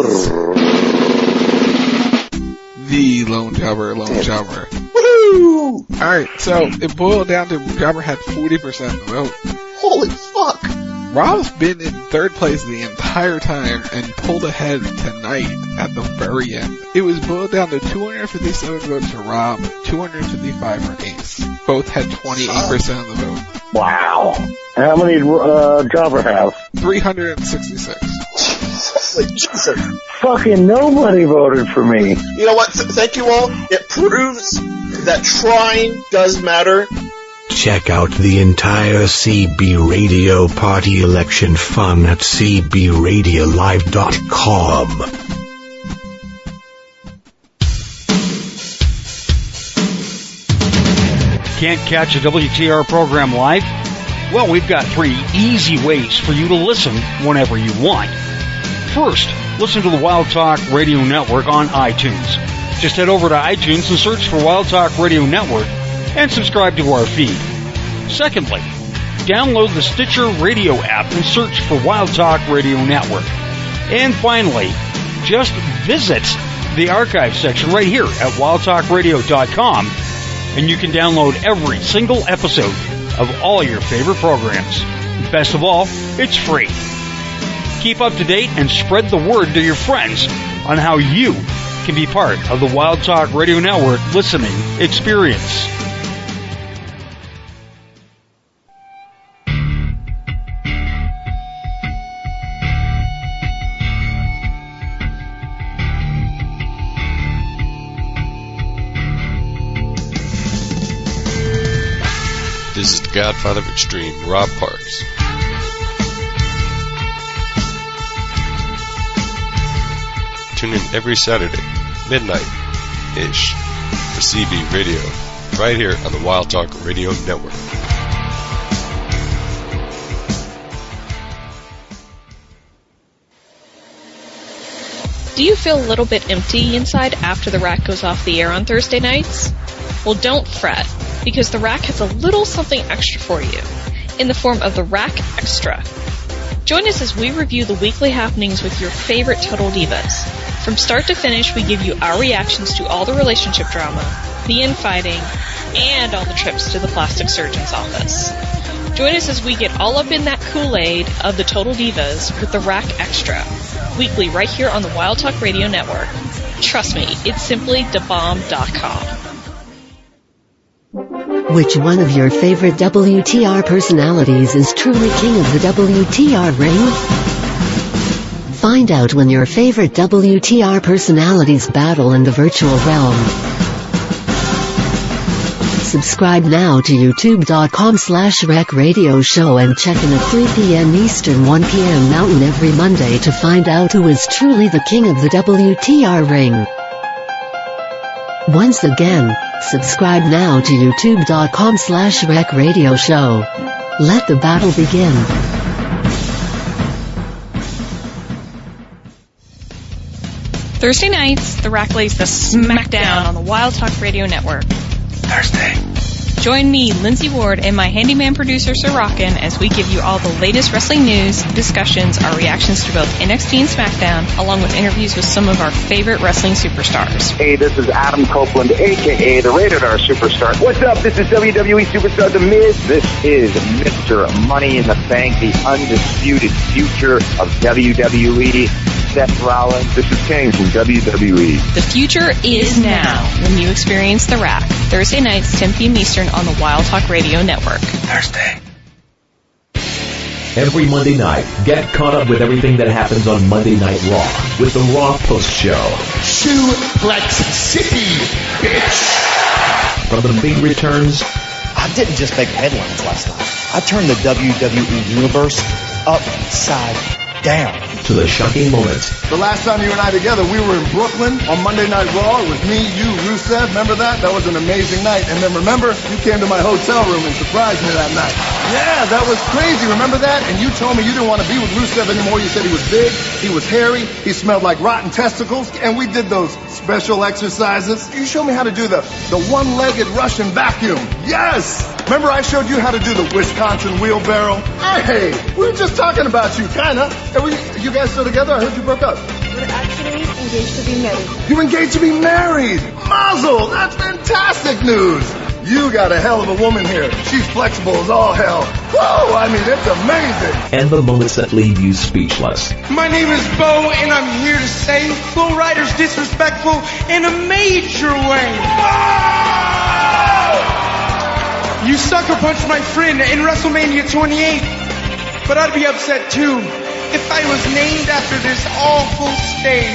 the Lone Jobber. Woohoo! Alright, so it boiled down to Jobber had 40% of the vote. Holy fuck! Rob's been in 3rd place the entire time and pulled ahead tonight at the very end. It was boiled down to 257 votes for Rob, 255 for Ace. both had 28% of the vote. Wow. How many Jobber have? 366. Jesus. Fucking nobody voted for me. You know what? Thank you all. It proves that trying does matter. Check out the entire CB Radio Party election fun at cbradiolive.com. Can't catch a WTR program live? Well, we've got 3 easy ways for you to listen whenever you want. First, listen to the Wild Talk Radio Network on iTunes. Just head over to iTunes and search for Wild Talk Radio Network and subscribe to our feed. Secondly, download the Stitcher Radio app and search for Wild Talk Radio Network. And finally, just visit the archive section right here at wildtalkradio.com and you can download every single episode of all your favorite programs. Best of all, it's free. Keep up to date and spread the word to your friends on how you can be part of the Wild Talk Radio Network listening experience. This is the Godfather of Extreme, Rob Parks. Tune in every Saturday, midnight-ish, for CB Radio, right here on the Wild Talk Radio Network. Do you feel a little bit empty inside after the rack goes off the air on Thursday nights? Well, don't fret, because the rack has a little something extra for you, in the form of the Rack Extra. Join us as we review the weekly happenings with your favorite Total Divas. From start to finish, we give you our reactions to all the relationship drama, the infighting, and all the trips to the plastic surgeon's office. Join us as we get all up in that Kool-Aid of the Total Divas with the Rack Extra, weekly right here on the Wild Talk Radio Network. Trust me, it's simply dabomb.com. Which one of your favorite WTR personalities is truly king of the WTR ring? Find out when your favorite WTR personalities battle in the virtual realm. Subscribe now to youtube.com/Rec Radio Show and check in at 3 p.m. Eastern, 1 p.m. Mountain every Monday to find out who is truly the king of the WTR ring. Once again, subscribe now to youtube.com/Rec Radio Show. Let the battle begin. Thursday nights, the Rack lays the smackdown on the Wild Talk Radio Network. Thursday. Join me, Lindsay Ward, and my handyman producer, Sir Rockin', as we give you all the latest wrestling news, discussions, our reactions to both NXT and SmackDown, along with interviews with some of our favorite wrestling superstars. Hey, this is Adam Copeland, a.k.a. the Rated R Superstar. What's up? This is WWE Superstar The Miz. This is Mr. Money in the Bank, the undisputed future of WWE. Seth Rollins. This is Kane from WWE. The future is now when you experience The Rack. Thursday nights, 10 p.m. Eastern on the Wild Talk Radio Network. Thursday. Every Monday night, get caught up with everything that happens on Monday Night Raw with the Raw Post Show. Suplex City, bitch! From the big returns. I didn't just make headlines last night. I turned the WWE Universe upside down. To the shocking moments. The last time you and I together, we were in Brooklyn on Monday Night Raw. It was me, you, Rusev. Remember that? That was an amazing night. And then remember, you came to my hotel room and surprised me that night. Yeah, that was crazy. Remember that? And you told me you didn't want to be with Rusev anymore. You said he was big, he was hairy, he smelled like rotten testicles. And we did those special exercises. You showed me how to do the one-legged Russian vacuum. Yes! Remember I showed you how to do the Wisconsin wheelbarrow? Hey, we were just talking about you, kinda. You guys still together? I heard you broke up. We're actually engaged to be married. You're engaged to be married? Mazel! That's fantastic news! You got a hell of a woman here. She's flexible as all hell. Whoa! I mean, it's amazing. And the moments that leave you speechless. My name is Bo, and I'm here to say Flo Rida's disrespectful in a major way. You sucker punched my friend in WrestleMania 28. But I'd be upset too if I was named after this awful state.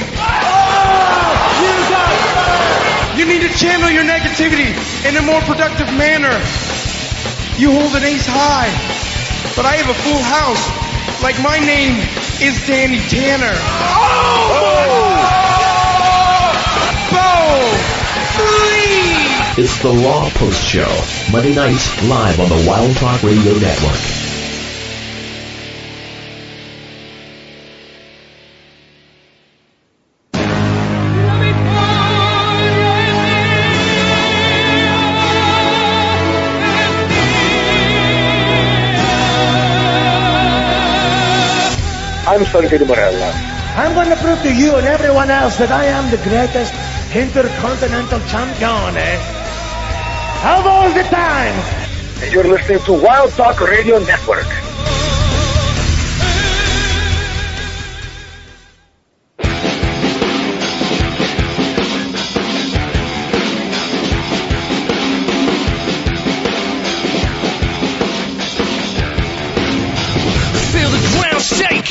You need to channel your negativity in a more productive manner. You hold an ace high, but I have a full house. Like my name is Danny Tanner. It's the Raw Post Show, Monday nights live on the Wild Talk Radio Network. I'm Santino Marella. I'm going to prove to you and everyone else that I am the greatest intercontinental champion, of all the time. And you're listening to Wild Talk Radio Network. Feel the ground shake.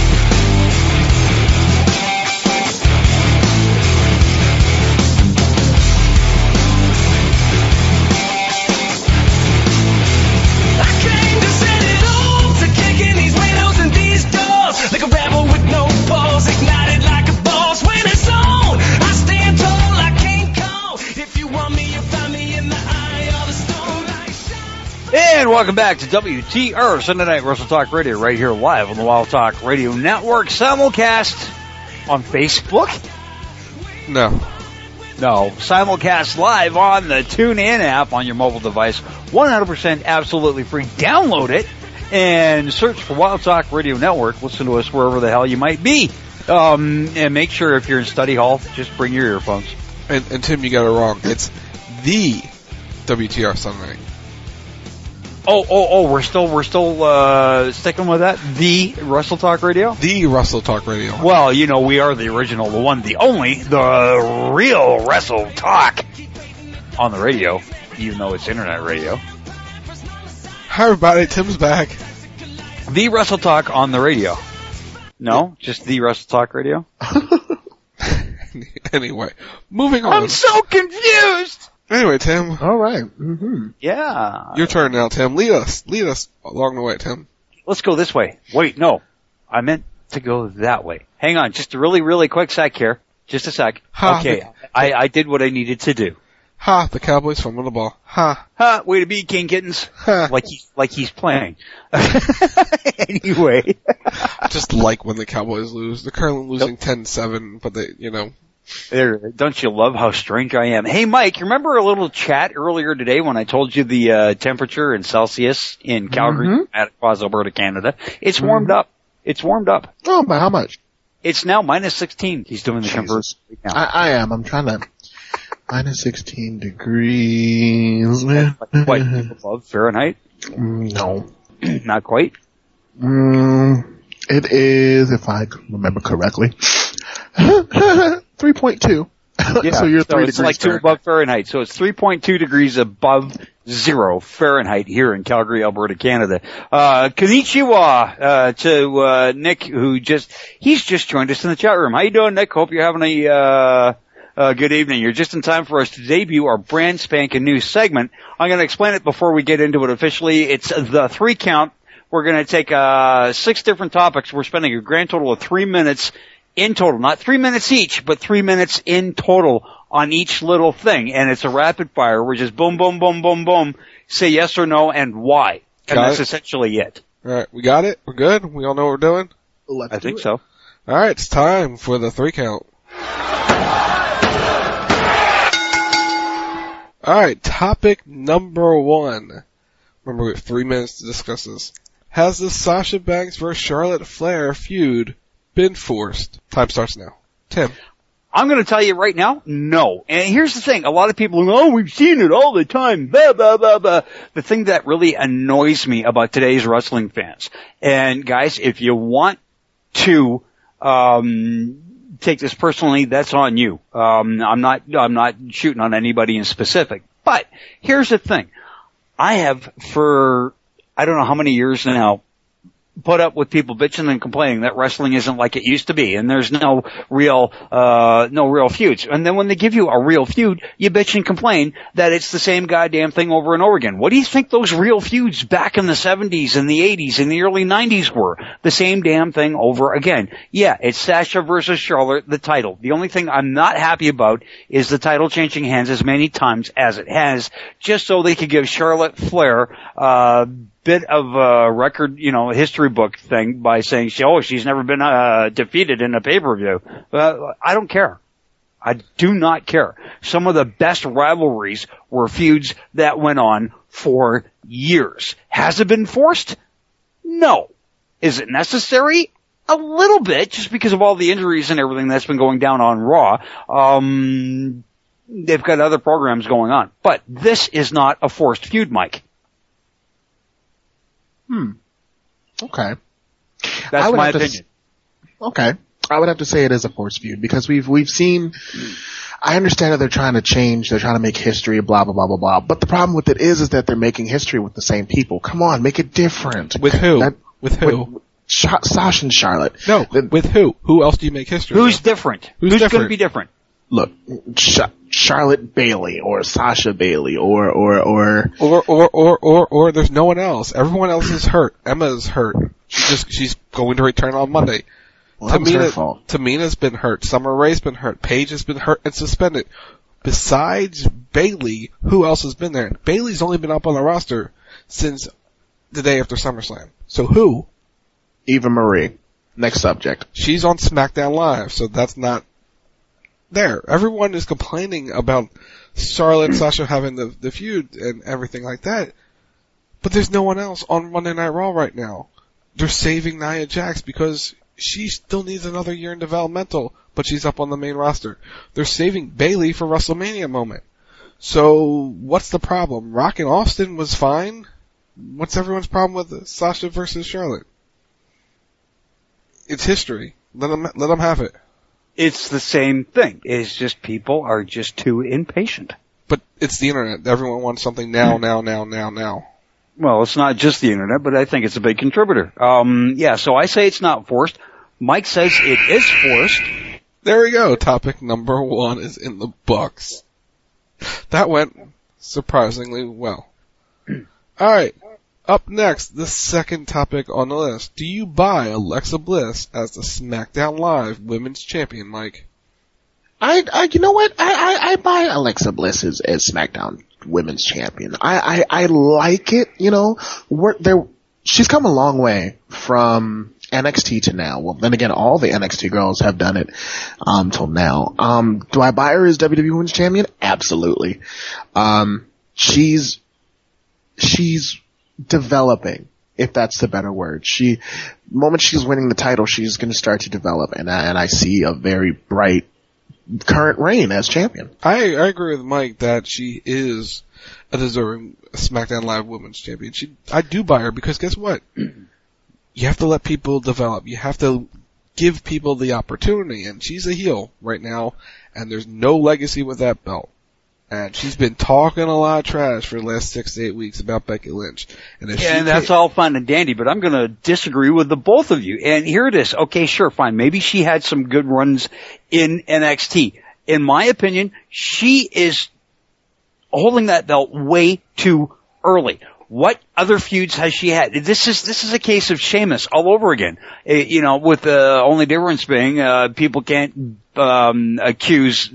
And welcome back to WTR Sunday Night Wrestle Talk Radio, right here live on the Wild Talk Radio Network, simulcast on Facebook. No, simulcast live on the TuneIn app on your mobile device, 100% absolutely free. Download it and search for Wild Talk Radio Network. Listen to us wherever the hell you might be. And make sure if you're in study hall, just bring your earphones. And Tim, you got it wrong. It's the WTR Sunday Night. Oh, we're still sticking with that? The Wrestle Talk Radio? The Wrestle Talk Radio. Well, you know, we are the original, the one, the only, the real Wrestle Talk on the radio, even though it's internet radio. Hi, everybody. Tim's back. The Wrestle Talk on the radio. No? Just the Wrestle Talk Radio? Anyway, moving on. I'm so confused! Anyway, Tim. All right. Mm-hmm. Yeah. Your turn now, Tim. Lead us along the way, Tim. Let's go this way. Wait, no. I meant to go that way. Hang on, just a really, really quick sec here. Just a sec. Okay, I did what I needed to do. Ha, the Cowboys fumbling the ball. Ha. Ha, way to be, King Kittens. Ha. Like he's playing. Anyway. I just like when the Cowboys lose. They're currently losing 10-7, but they, Don't you love how strange I am? Hey, Mike, remember a little chat earlier today when I told you the temperature in Celsius in Calgary, Atticus, Alberta, Canada? It's warmed up. It's warmed up. Oh, by how much? It's now minus 16. He's doing the conversion right now. I am. I'm trying to. Minus 16 degrees. What, above Fahrenheit? No. Not quite? It is, if I remember correctly, 3.2. Yeah, so you're 3 degrees it's like 2 above Fahrenheit. So it's 3.2 degrees above 0 Fahrenheit here in Calgary, Alberta, Canada. Konnichiwa, to, Nick, he's just joined us in the chat room. How you doing, Nick? Hope you're having good evening. You're just in time for us to debut our brand spanking new segment. I'm going to explain it before we get into it officially. It's the 3 count. We're going to take 6 different topics. We're spending a grand total of 3 minutes in total. Not 3 minutes each, but 3 minutes in total on each little thing. And it's a rapid fire. We're just boom, boom, boom, boom, boom. Say yes or no and why. And that's essentially it. All right. We got it? We're good? We all know what we're doing? I think so. All right. It's time for the 3 count. All right. Topic number 1. Remember, we have 3 minutes to discuss this. Has the Sasha Banks vs. Charlotte Flair feud been forced? Time starts now. Tim. I'm going to tell you right now, no. And here's the thing. A lot of people go, we've seen it all the time. Blah, blah, blah, blah. The thing that really annoys me about today's wrestling fans. And guys, if you want to, take this personally, that's on you. I'm not shooting on anybody in specific. But here's the thing. I have for, I don't know how many years now, put up with people bitching and complaining that wrestling isn't like it used to be, and there's no real feuds. And then when they give you a real feud, you bitch and complain that it's the same goddamn thing over and over again. What do you think those real feuds back in the 70s and the 80s and the early 90s were? The same damn thing over again. Yeah, it's Sasha versus Charlotte, the title. The only thing I'm not happy about is the title changing hands as many times as it has, just so they could give Charlotte Flair, bit of a record, history book thing by saying she's never been defeated in a pay-per-view. I don't care. I do not care. Some of the best rivalries were feuds that went on for years. Has it been forced? No. Is it necessary? A little bit, just because of all the injuries and everything that's been going down on Raw. They've got other programs going on. But this is not a forced feud, Mike. Okay. That's my opinion. Okay. I would have to say it is a forced feud because we've seen, I understand that they're trying to make history, blah, blah, blah, blah, blah. But the problem with it is that they're making history with the same people. Come on, make it different. With who? With Sasha and Charlotte. No, with who? Who else do you make history Who's with? Different? Who's going different? to be different? Look, Charlotte Bailey or Sasha Bailey or there's no one else. Everyone else is hurt. Emma's hurt. She's going to return on Monday. Well, that was her fault. Tamina's been hurt. Summer Rae's been hurt. Paige has been hurt and suspended. Besides Bailey, who else has been there? Bailey's only been up on the roster since the day after SummerSlam. So who? Eva Marie. Next subject. She's on SmackDown Live, so that's not there. Everyone is complaining about Charlotte and Sasha having the feud and everything like that. But there's no one else on Monday Night Raw right now. They're saving Nia Jax because she still needs another year in developmental, but she's up on the main roster. They're saving Bailey for WrestleMania moment. So what's the problem? Rock and Austin was fine. What's everyone's problem with Sasha versus Charlotte? It's history. Let them have it. It's the same thing. It's just people are just too impatient. But it's the internet. Everyone wants something now. Well, it's not just the internet, but I think it's a big contributor. So I say it's not forced. Mike says it is forced. There we go. Topic number 1 is in the books. That went surprisingly well. Alright. Up next, the second topic on the list. Do you buy Alexa Bliss as the SmackDown Live Women's Champion, Mike? You know what? I buy Alexa Bliss as SmackDown Women's Champion. I like it, she's come a long way from NXT to now. Well, then again, all the NXT girls have done it, till now. Do I buy her as WWE Women's Champion? Absolutely. She's developing, if that's the better word. The moment she's winning the title, she's going to start to develop, and I see a very bright current reign as champion. I agree with Mike that she is a deserving SmackDown Live Women's Champion. I do buy her because guess what? You have to let people develop. You have to give people the opportunity, and she's a heel right now, and there's no legacy with that belt. And she's been talking a lot of trash for the last 6 to 8 weeks about Becky Lynch. And that's all fine and dandy, but I'm going to disagree with the both of you. And here it is. Okay, sure, fine. Maybe she had some good runs in NXT. In my opinion, she is holding that belt way too early. What other feuds has she had? This is a case of Sheamus all over again. With the only difference being, people can't, accuse,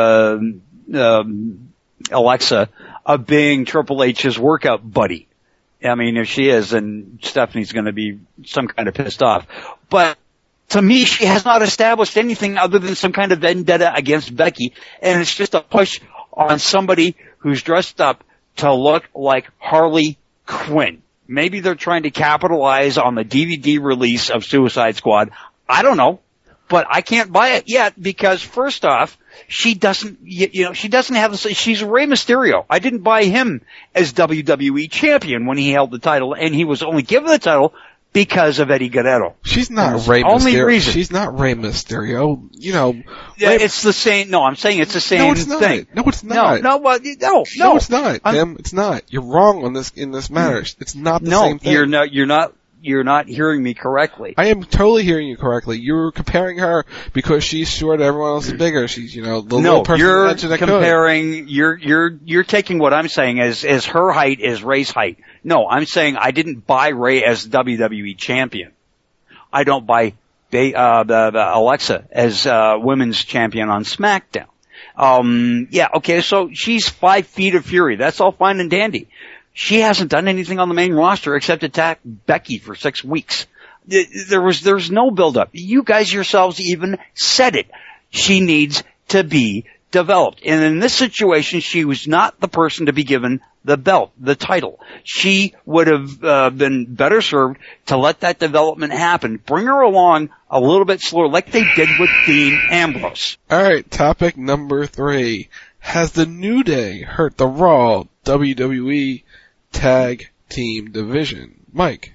Alexa of being Triple H's workout buddy. I mean, if she is, then Stephanie's going to be some kind of pissed off. But to me, she has not established anything other than some kind of vendetta against Becky, and it's just a push on somebody who's dressed up to look like Harley Quinn. Maybe they're trying to capitalize on the DVD release of Suicide Squad. I don't know. But I can't buy it yet because first off, she doesn't have she's Rey Mysterio. I didn't buy him as WWE champion when he held the title, and he was only given the title because of Eddie Guerrero. She's not Rey Mysterio. She's not Rey Mysterio. You know, it's the same. No, I'm saying it's the same thing. No, it's not. No, it's not. Tim, it's not. You're wrong on this in this matter. It's not the same thing. You're not hearing me correctly. I am totally hearing you correctly. You're comparing her because she's short, everyone else is bigger. She's, the little person that comparing, you're taking what I'm saying as her height is Rey's height. No, I'm saying I didn't buy Rey as WWE champion. I don't buy the Alexa as women's champion on SmackDown. Okay, so she's 5 feet of fury. That's all fine and dandy. She hasn't done anything on the main roster except attack Becky for 6 weeks. There's no build-up. You guys yourselves even said it. She needs to be developed. And in this situation, she was not the person to be given the belt, the title. She would have been better served to let that development happen. Bring her along a little bit slower, like they did with Dean Ambrose. All right, topic number 3. Has the New Day hurt the Raw WWE Tag Team Division? Mike.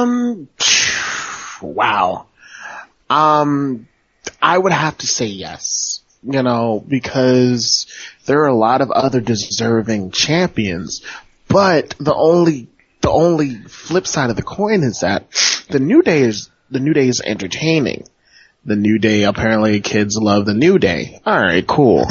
Wow. I would have to say yes. Because there are a lot of other deserving champions, but the only flip side of the coin is that the New Day is entertaining. The New Day, apparently kids love the New Day. Alright, cool.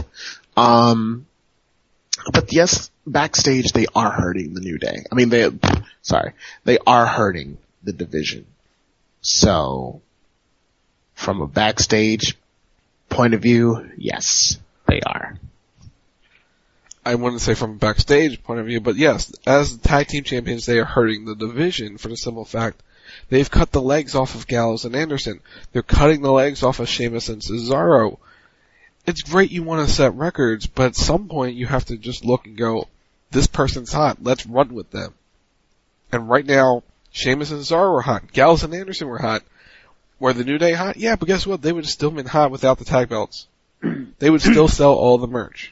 But yes, backstage they are hurting the New Day. I mean, they are hurting the division. So, from a backstage point of view, yes, they are. I wouldn't say from a backstage point of view, but yes, as the tag team champions, they are hurting the division for the simple fact they've cut the legs off of Gallows and Anderson. They're cutting the legs off of Sheamus and Cesaro. It's great you want to set records, but at some point you have to just look and go, this person's hot, let's run with them. And right now, Sheamus and Cesaro were hot. Gallows and Anderson were hot. Were the New Day hot? Yeah, but guess what? They would have still been hot without the tag belts. They would still sell all the merch.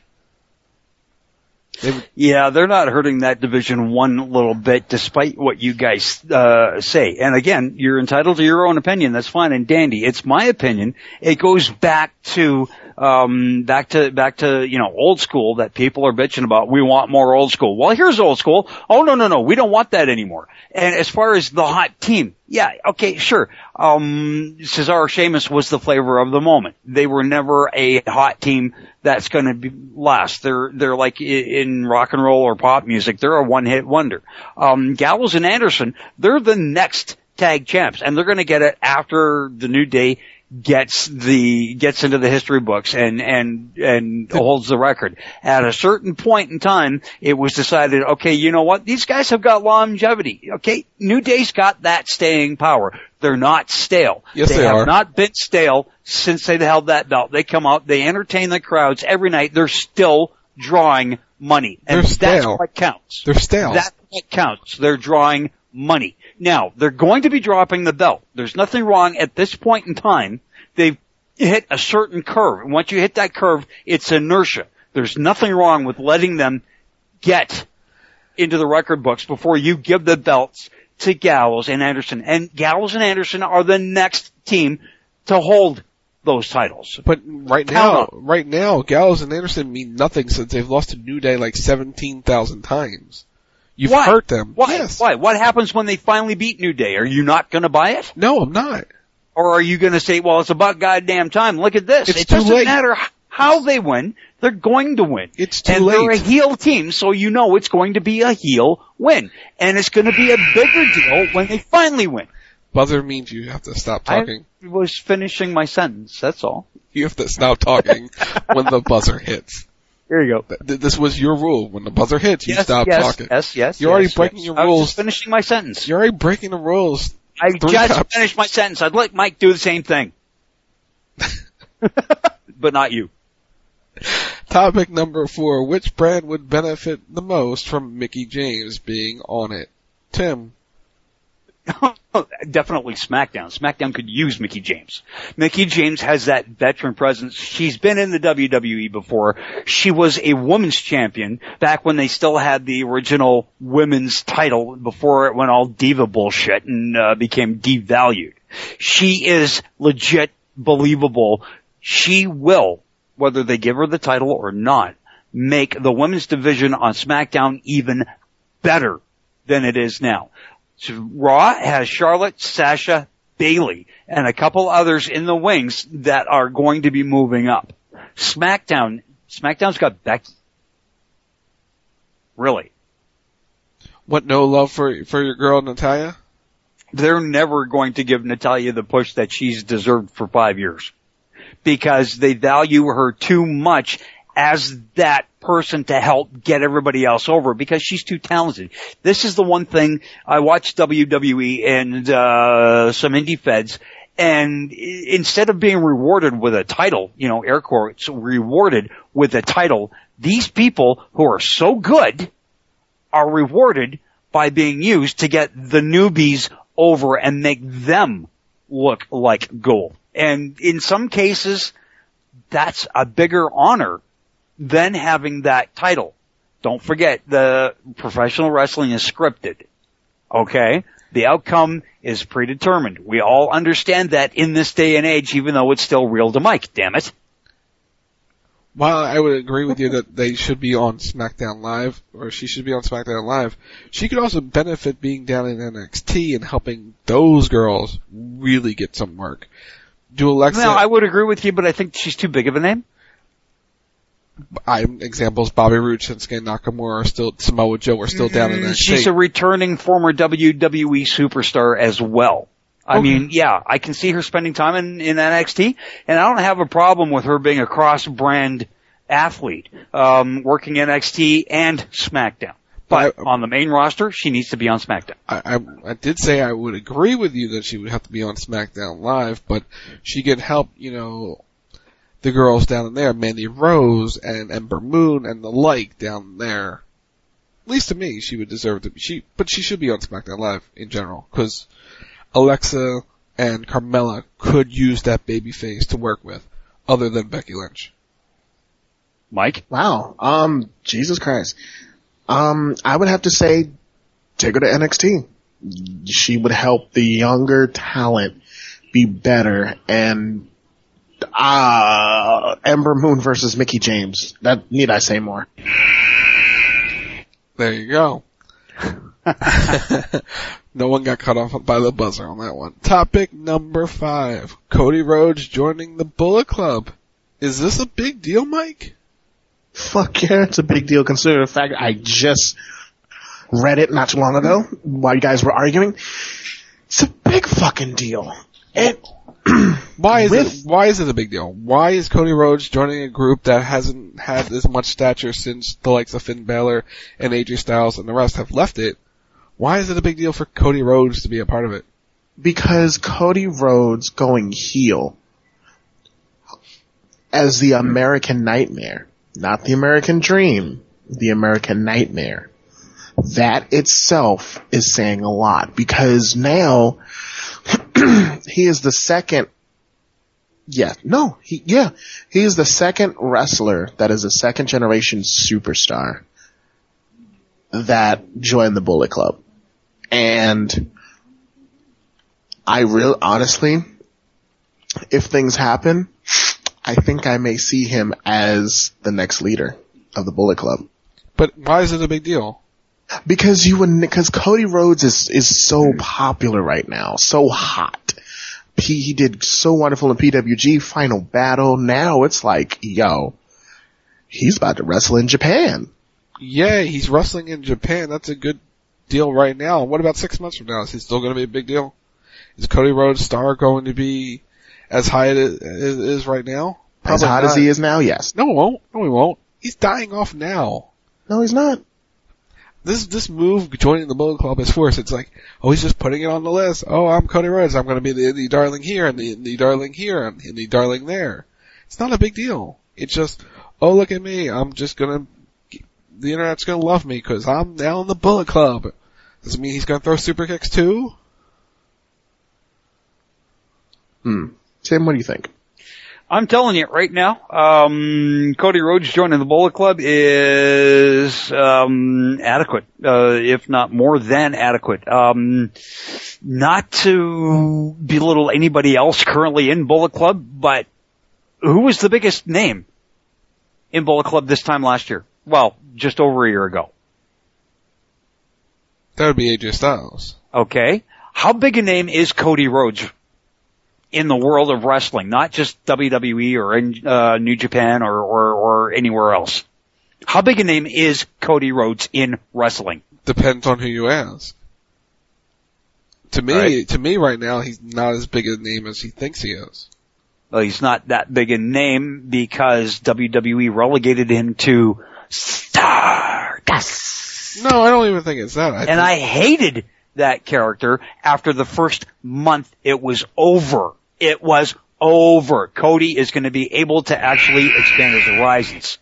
Yeah, they're not hurting that division one little bit, despite what you guys say. And again, you're entitled to your own opinion. That's fine and dandy. It's my opinion. It goes back to old school that people are bitching about. We want more old school. Well, here's old school. Oh, no. We don't want that anymore. And as far as the hot team, yeah, okay, sure. Cesaro Sheamus was the flavor of the moment. They were never a hot team that's going to last. They're like in rock and roll or pop music. They're a one-hit wonder. Gallows and Anderson, they're the next tag champs, and they're going to get it after the New Day gets into the history books and holds the record. At a certain point in time, it was decided, okay, you know what? These guys have got longevity. Okay, New Day's got that staying power. They're not stale. Yes, they have are. Not been stale since they held that belt. They come out, they entertain the crowds every night. They're still drawing money. And that's what counts. They're stale. That's what counts. They're drawing money. Now, they're going to be dropping the belt. There's nothing wrong at this point in time. They've hit a certain curve. And once you hit that curve, it's inertia. There's nothing wrong with letting them get into the record books before you give the belts to Gallows and Anderson. And Gallows and Anderson are the next team to hold those titles. But right now, Gallows and Anderson mean nothing since they've lost to New Day like 17,000 times. You've hurt them. Why? Yes. Why? What happens when they finally beat New Day? Are you not going to buy it? No, I'm not. Or are you going to say, well, it's about goddamn time. Look at this. It doesn't matter how they win. They're going to win. It's too late. And they're a heel team, so you know it's going to be a heel win. And it's going to be a bigger deal when they finally win. Buzzer means you have to stop talking. I was finishing my sentence, that's all. You have to stop talking when the buzzer hits. Here you go. This was your rule. When the buzzer hits, you stop talking. Yes. You're already breaking your rules. I was just finishing my sentence. You're already breaking the rules. I just finished my sentence. I'd let Mike do the same thing. But not you. Topic number 4. Which brand would benefit the most from Mickie James being on it? Tim. Definitely SmackDown. SmackDown could use Mickie James. Mickie James has that veteran presence. She's been in the WWE before. She was a women's champion back when they still had the original women's title before it went all diva bullshit and became devalued. She is legit believable. She will, whether they give her the title or not, make the women's division on SmackDown even better than it is now. So Raw has Charlotte, Sasha, Bayley, and a couple others in the wings that are going to be moving up. SmackDown's got Becky. Really. What, no love for your girl Natalya? They're never going to give Natalya the push that she's deserved for 5 years. Because they value her too much as that person to help get everybody else over, because she's too talented. This is the one thing I watched WWE and some indie feds, and instead of being rewarded with a title, air quotes, rewarded with a title, these people who are so good are rewarded by being used to get the newbies over and make them look like gold. And in some cases, that's a bigger honor than having that title. Don't forget, the professional wrestling is scripted. Okay? The outcome is predetermined. We all understand that in this day and age, even though it's still real to Mike, damn it. While I would agree with you that they should be on SmackDown Live, or she should be on SmackDown Live, she could also benefit being down in NXT and helping those girls really get some work. Now, I would agree with you, but I think she's too big of a name. Examples, Bobby Roode, Shinsuke Nakamura are still, Samoa Joe are still down in NXT. She's a returning former WWE superstar as well. I mean, yeah, I can see her spending time in NXT, and I don't have a problem with her being a cross-brand athlete, working NXT and SmackDown. But on the main roster, she needs to be on SmackDown. I did say I would agree with you that she would have to be on SmackDown Live, but she could help, the girls down there, Mandy Rose and Ember Moon and the like down there. At least to me, she would deserve to be. But she should be on SmackDown Live in general, because Alexa and Carmella could use that baby face to work with, other than Becky Lynch. Mike? Wow. Jesus Christ. I would have to say, take her to NXT. She would help the younger talent be better, and Ember Moon versus Mickie James. That need I say more? There you go. No one got cut off by the buzzer on that one. Topic number 5. Cody Rhodes joining the Bullet Club. Is this a big deal, Mike? Fuck yeah, it's a big deal considering the fact I just read it not too long ago while you guys were arguing. It's a big fucking deal. Why is it a big deal? Why is Cody Rhodes joining a group that hasn't had as much stature since the likes of Finn Balor and AJ Styles and the rest have left it? Why is it a big deal for Cody Rhodes to be a part of it? Because Cody Rhodes going heel as the American Nightmare, not the American Dream, the American Nightmare. That itself is saying a lot, because now he is the second. He is the second wrestler that is a second generation superstar that joined the Bullet Club. And I really, honestly, if things happen, I think I may see him as the next leader of the Bullet Club. But why is it a big deal? Because Cody Rhodes is so popular right now, so hot. He did so wonderful in PWG, Final Battle. Now it's like, he's about to wrestle in Japan. Yeah, he's wrestling in Japan. That's a good deal right now. What about 6 months from now? Is he still going to be a big deal? Is Cody Rhodes' star going to be as high as it is right now? Probably as hot as he is now, yes. No, he won't. No, he won't. He's dying off now. No, he's not. This move, joining the Bullet Club, is forced. It's like, he's just putting it on the list. I'm Cody Rhodes. I'm going to be the indie darling here, and the indie darling here, and the indie darling there. It's not a big deal. It's just, look at me. The internet's going to love me because I'm now in the Bullet Club. Does it mean he's going to throw super kicks too? Tim, what do you think? I'm telling you right now, Cody Rhodes joining the Bullet Club is adequate, if not more than adequate. Not to belittle anybody else currently in Bullet Club, but who was the biggest name in Bullet Club this time last year? Well, just over a year ago. That would be AJ Styles. Okay. How big a name is Cody Rhodes in the world of wrestling, not just WWE or in New Japan or anywhere else? How big a name is Cody Rhodes in wrestling? Depends on who you ask. To me right now, he's not as big a name as he thinks he is. Well, he's not that big a name because WWE relegated him to Stardust. No, I don't even think it's that. I hated that character after the first month. It was over. It was over. Cody is going to be able to actually expand his horizons.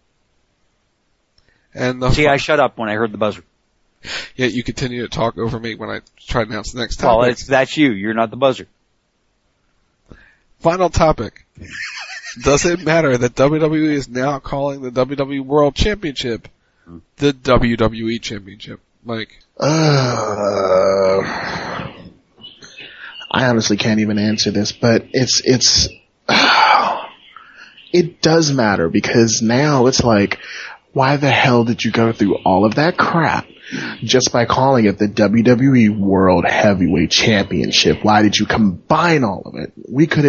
And I shut up when I heard the buzzer. Yeah, you continue to talk over me when I try to announce the next topic. Well, that's you. You're not the buzzer. Final topic. Does it matter that WWE is now calling the WWE World Championship the WWE Championship? Mike? I honestly can't even answer this, but it does matter because now it's like, why the hell did you go through all of that crap just by calling it the WWE World Heavyweight Championship? Why did you combine all of it? We could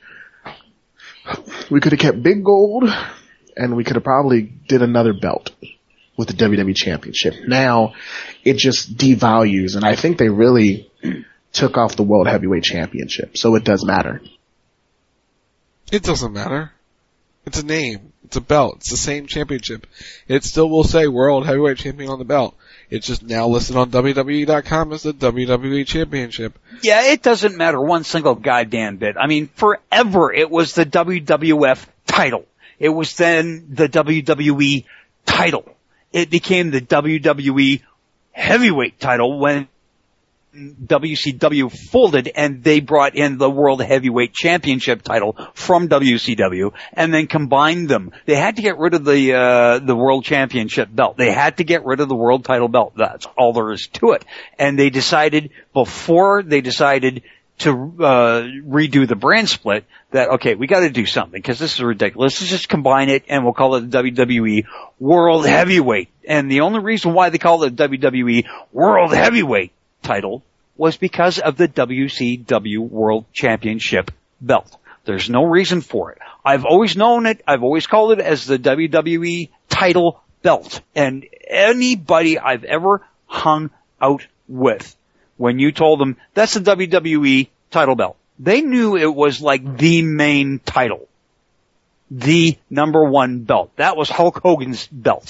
have kept Big Gold, and we could have probably did another belt with the WWE Championship. Now, it just devalues, and I think they really took off the World Heavyweight Championship, so it does matter. It doesn't matter. It's a name. It's a belt. It's the same championship. It still will say World Heavyweight Champion on the belt. It's just now listed on WWE.com as the WWE Championship. Yeah, it doesn't matter one single goddamn bit. I mean, forever it was the WWF title. It was then the WWE title. It became the WWE Heavyweight title when WCW folded and they brought in the World Heavyweight Championship title from WCW and then combined them. They had to get rid of the World Championship belt. They had to get rid of the World Title belt. That's all there is to it. And they decided, before they decided to redo the brand split, that, okay, we gotta do something because this is ridiculous. Let's just combine it and we'll call it the WWE World Heavyweight. And the only reason why they call it WWE World Heavyweight title was because of the WCW World Championship belt. There's no reason for it. I've always known it. I've always called it as the WWE title belt. And anybody I've ever hung out with, when you told them that's the WWE title belt, they knew it was like the main title. The number one belt. That was Hulk Hogan's belt.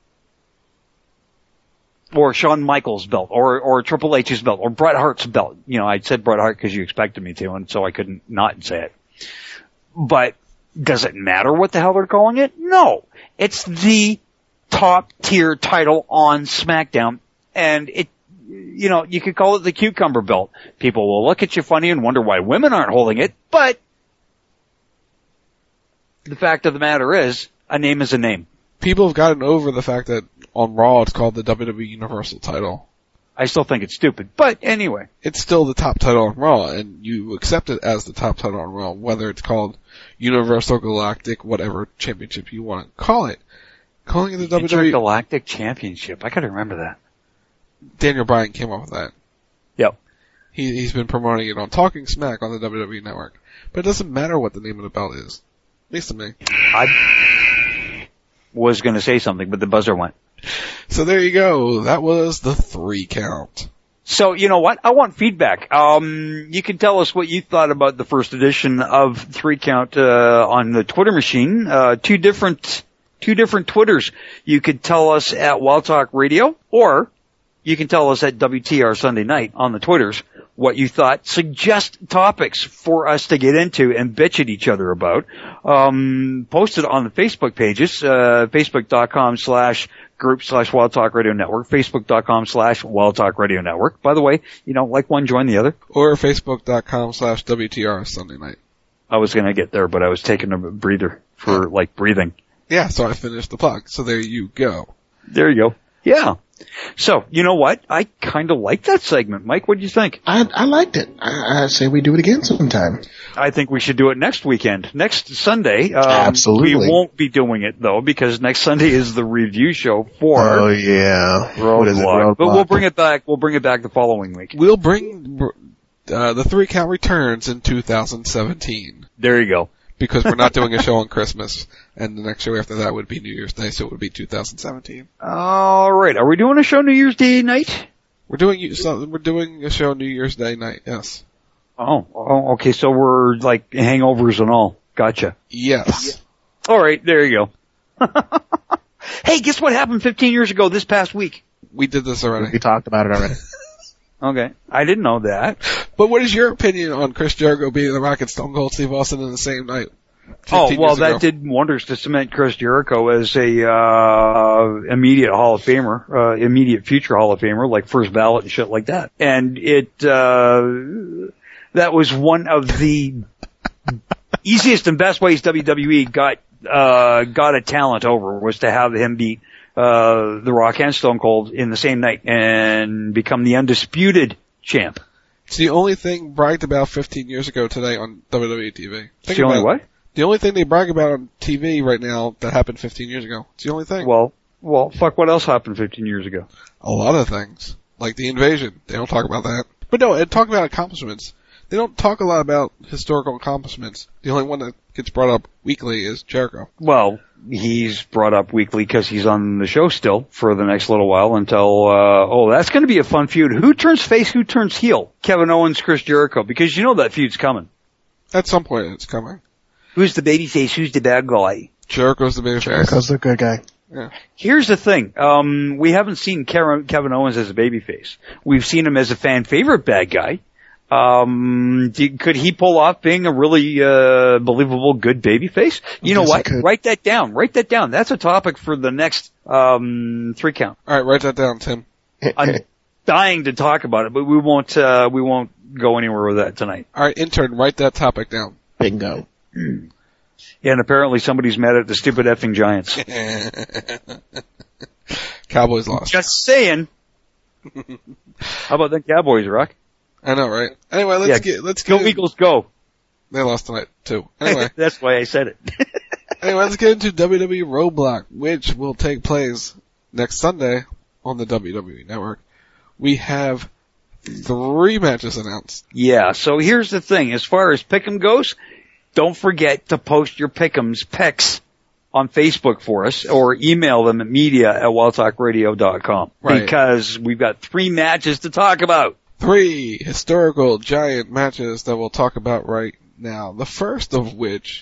Or Shawn Michaels' belt, or Triple H's belt, or Bret Hart's belt. You know, I said Bret Hart because you expected me to, and so I couldn't not say it. But does it matter what the hell they're calling it? No. It's the top tier title on SmackDown, and it, you know, you could call it the cucumber belt. People will look at you funny and wonder why women aren't holding it, but the fact of the matter is, a name is a name. People have gotten over the fact that on Raw it's called the WWE Universal title. I still think it's stupid, but anyway. It's still the top title on Raw, and you accept it as the top title on Raw, whether it's called Universal Galactic, whatever championship you want to call it. Calling it the WWE Galactic Championship. I gotta remember that. Daniel Bryan came up with that. Yep. He's been promoting it on Talking Smack on the WWE Network. But it doesn't matter what the name of the belt is. At least to me. I was gonna say something, but the buzzer went. So there you go. That was the 3 count. So, you know what? I want feedback. You can tell us what you thought about the first edition of 3 count, on the Twitter machine. Two different Twitters. You could tell us at Wild Talk Radio, or you can tell us at WTR Sunday Night on the Twitters what you thought. Suggest topics for us to get into and bitch at each other about. Post it on the Facebook pages, facebook.com/group/Wild Talk Radio Network, facebook.com/Wild Talk Radio Network. By the way, like one, join the other. Or facebook.com/WTR Sunday Night. I was going to get there, but I was taking a breather for, breathing. Yeah, so I finished the plug. So there you go. There you go. Yeah. So, you know what? I kind of like that segment. Mike, what do you think? I liked it. I say we do it again sometime. I think we should do it next weekend. Next Sunday. Absolutely. We won't be doing it, though, because next Sunday is the review show for Roadblock. But we'll bring it back. We'll bring it back the following week. We'll bring the 3 Count returns in 2017. There you go. Because we're not doing a show on Christmas, and the next show after that would be New Year's Day, so it would be 2017. All right. Are we doing a show New Year's Day night? We're doing a show New Year's Day night, yes. Oh, okay. So we're like hangovers and all. Gotcha. Yes. All right. There you go. Hey, guess what happened 15 years ago this past week? We did this already. We talked about it already. Okay. I didn't know that. But what is your opinion on Chris Jericho beating The Rock and Stone Cold Steve Austin in the same night? That did wonders to cement Chris Jericho as a immediate Hall of Famer, immediate future Hall of Famer, like first ballot and shit like that. And that was one of the easiest and best ways WWE got a talent over, was to have him beat The Rock and Stone Cold in the same night and become the undisputed champ. It's the only thing bragged about 15 years ago today on WWE TV. It's the only what? The only thing they brag about on TV right now that happened 15 years ago. It's the only thing. Well, fuck, what else happened 15 years ago? A lot of things. Like the invasion. They don't talk about that. But no, talk about accomplishments. They don't talk a lot about historical accomplishments. The only one that gets brought up weekly is Jericho. Well, he's brought up weekly because he's on the show still for the next little while until, that's going to be a fun feud. Who turns face, who turns heel? Kevin Owens, Chris Jericho, because you know that feud's coming. At some point it's coming. Who's the baby face, who's the bad guy? Jericho's the baby face. Jericho's the good guy. Yeah. Here's the thing. We haven't seen Kevin Owens as a babyface. We've seen him as a fan favorite bad guy. Could he pull off being a really believable good babyface? You know what? Write that down. Write that down. That's a topic for the next 3 count. All right, write that down, Tim. I'm dying to talk about it, but we won't go anywhere with that tonight. All right, intern, write that topic down. Bingo. Yeah, and apparently somebody's mad at the stupid effing Giants. Cowboys lost. Just saying. How about them Cowboys, Rock? I know, right? Anyway, let's go Eagles, go. They lost tonight too. Anyway, that's why I said it. Anyway, let's get into WWE Roadblock, which will take place next Sunday on the WWE Network. We have 3 matches announced. Yeah. So here's the thing: as far as Pick'em goes, don't forget to post your Pick'ems picks on Facebook for us, or email them at media@wildtalkradio.com. Right. Because we've got 3 matches to talk about. 3 historical giant matches that we'll talk about right now. The first of which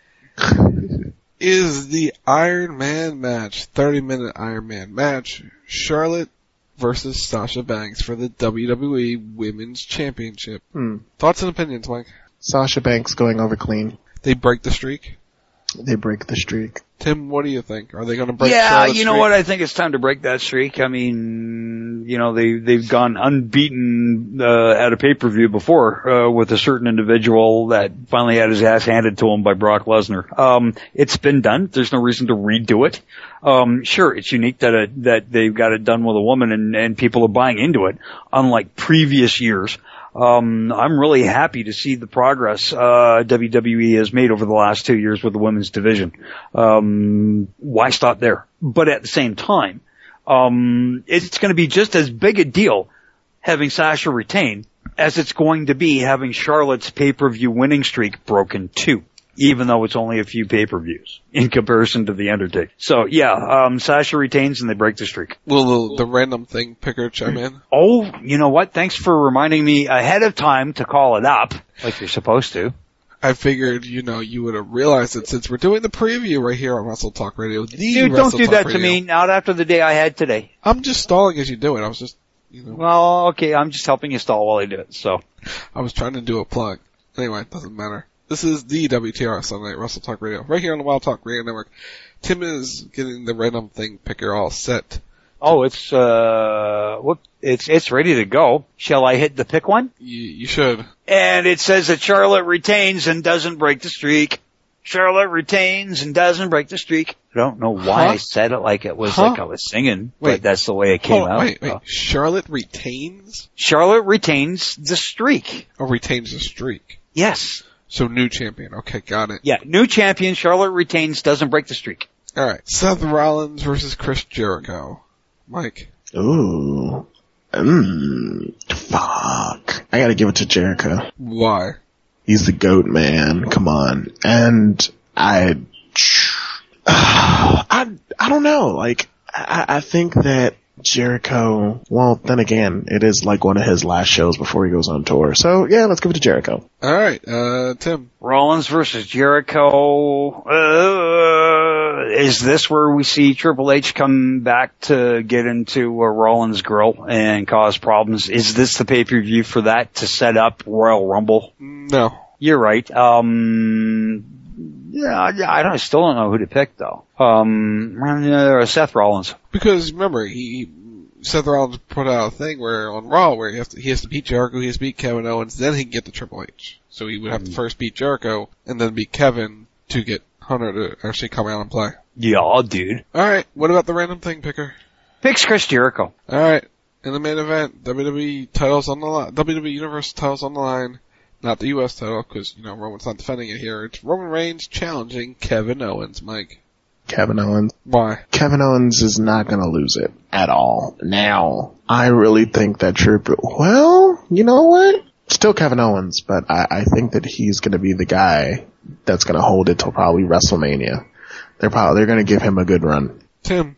is the Iron Man match, 30-minute Iron Man match. Charlotte versus Sasha Banks for the WWE Women's Championship. Thoughts and opinions, Mike? Sasha Banks going over clean. They break the streak? They break the streak. Tim, what do you think? Are they going to break Charlotte's streak? You know what? I think it's time to break that streak. I mean, they've gone unbeaten at a pay-per-view before with a certain individual that finally had his ass handed to him by Brock Lesnar. It's been done. There's no reason to redo it. Sure, it's unique that they've got it done with a woman and people are buying into it, unlike previous years. I'm really happy to see the progress WWE has made over the last 2 years with the women's division. Why stop there? But at the same time, it's going to be just as big a deal having Sasha retain as it's going to be having Charlotte's pay-per-view winning streak broken too, even though it's only a few pay-per-views in comparison to The Undertaker. So yeah, Sasha retains and they break the streak. Will the random thing picker chime in? Oh, you know what? Thanks for reminding me ahead of time to call it up, like you're supposed to. I figured, you would have realized it since we're doing the preview right here on Wrestle Talk Radio. Dude, don't do that to me, not after the day I had today. I'm just stalling as you do it. I was just You know. Well, okay, I'm just helping you stall while I do it, so. I was trying to do a plug. Anyway, it doesn't matter. This is the WTR Sunday Night Wrestle Talk Radio, right here on the Wild Talk Radio Network. Tim is getting the random thing picker all set. Oh, it's ready to go. Shall I hit the pick one? You should. And it says that Charlotte retains and doesn't break the streak. Charlotte retains and doesn't break the streak. I don't know why I said it like it was like I was singing, but that's the way it came out. Wait. Charlotte retains? Charlotte retains the streak. Oh, retains the streak. Yes. So new champion. Okay, got it. Yeah, new champion. Charlotte retains, doesn't break the streak. All right. Seth Rollins versus Chris Jericho. Mike. Ooh. Fuck. I gotta give it to Jericho. Why? He's the GOAT, man. Come on. And I don't know. Like, I think that Jericho, well, then again, it is like one of his last shows before he goes on tour. So, yeah, let's give it to Jericho. All right, Tim. Rollins versus Jericho. Is this where we see Triple H come back to get into Rollins' grill and cause problems? Is this the pay-per-view for that to set up Royal Rumble? No. You're right. I still don't know who to pick though. Seth Rollins. Because remember, Seth Rollins put out a thing where on Raw where he has to beat Jericho, he has to beat Kevin Owens, then he can get the Triple H. So he would have to first beat Jericho and then beat Kevin to get Hunter to actually come out and play. Yeah, dude. Alright, what about the random thing picker? Picks Chris Jericho. Alright, in the main event, WWE titles on the line, WWE Universal titles on the line. Not the U.S. title, because, Roman's not defending it here. It's Roman Reigns challenging Kevin Owens, Mike. Kevin Owens. Why? Kevin Owens is not gonna lose it at all. Now, I really think that well, you know what? Still Kevin Owens, but I think that he's gonna be the guy that's gonna hold it till probably WrestleMania. They're gonna give him a good run. Tim.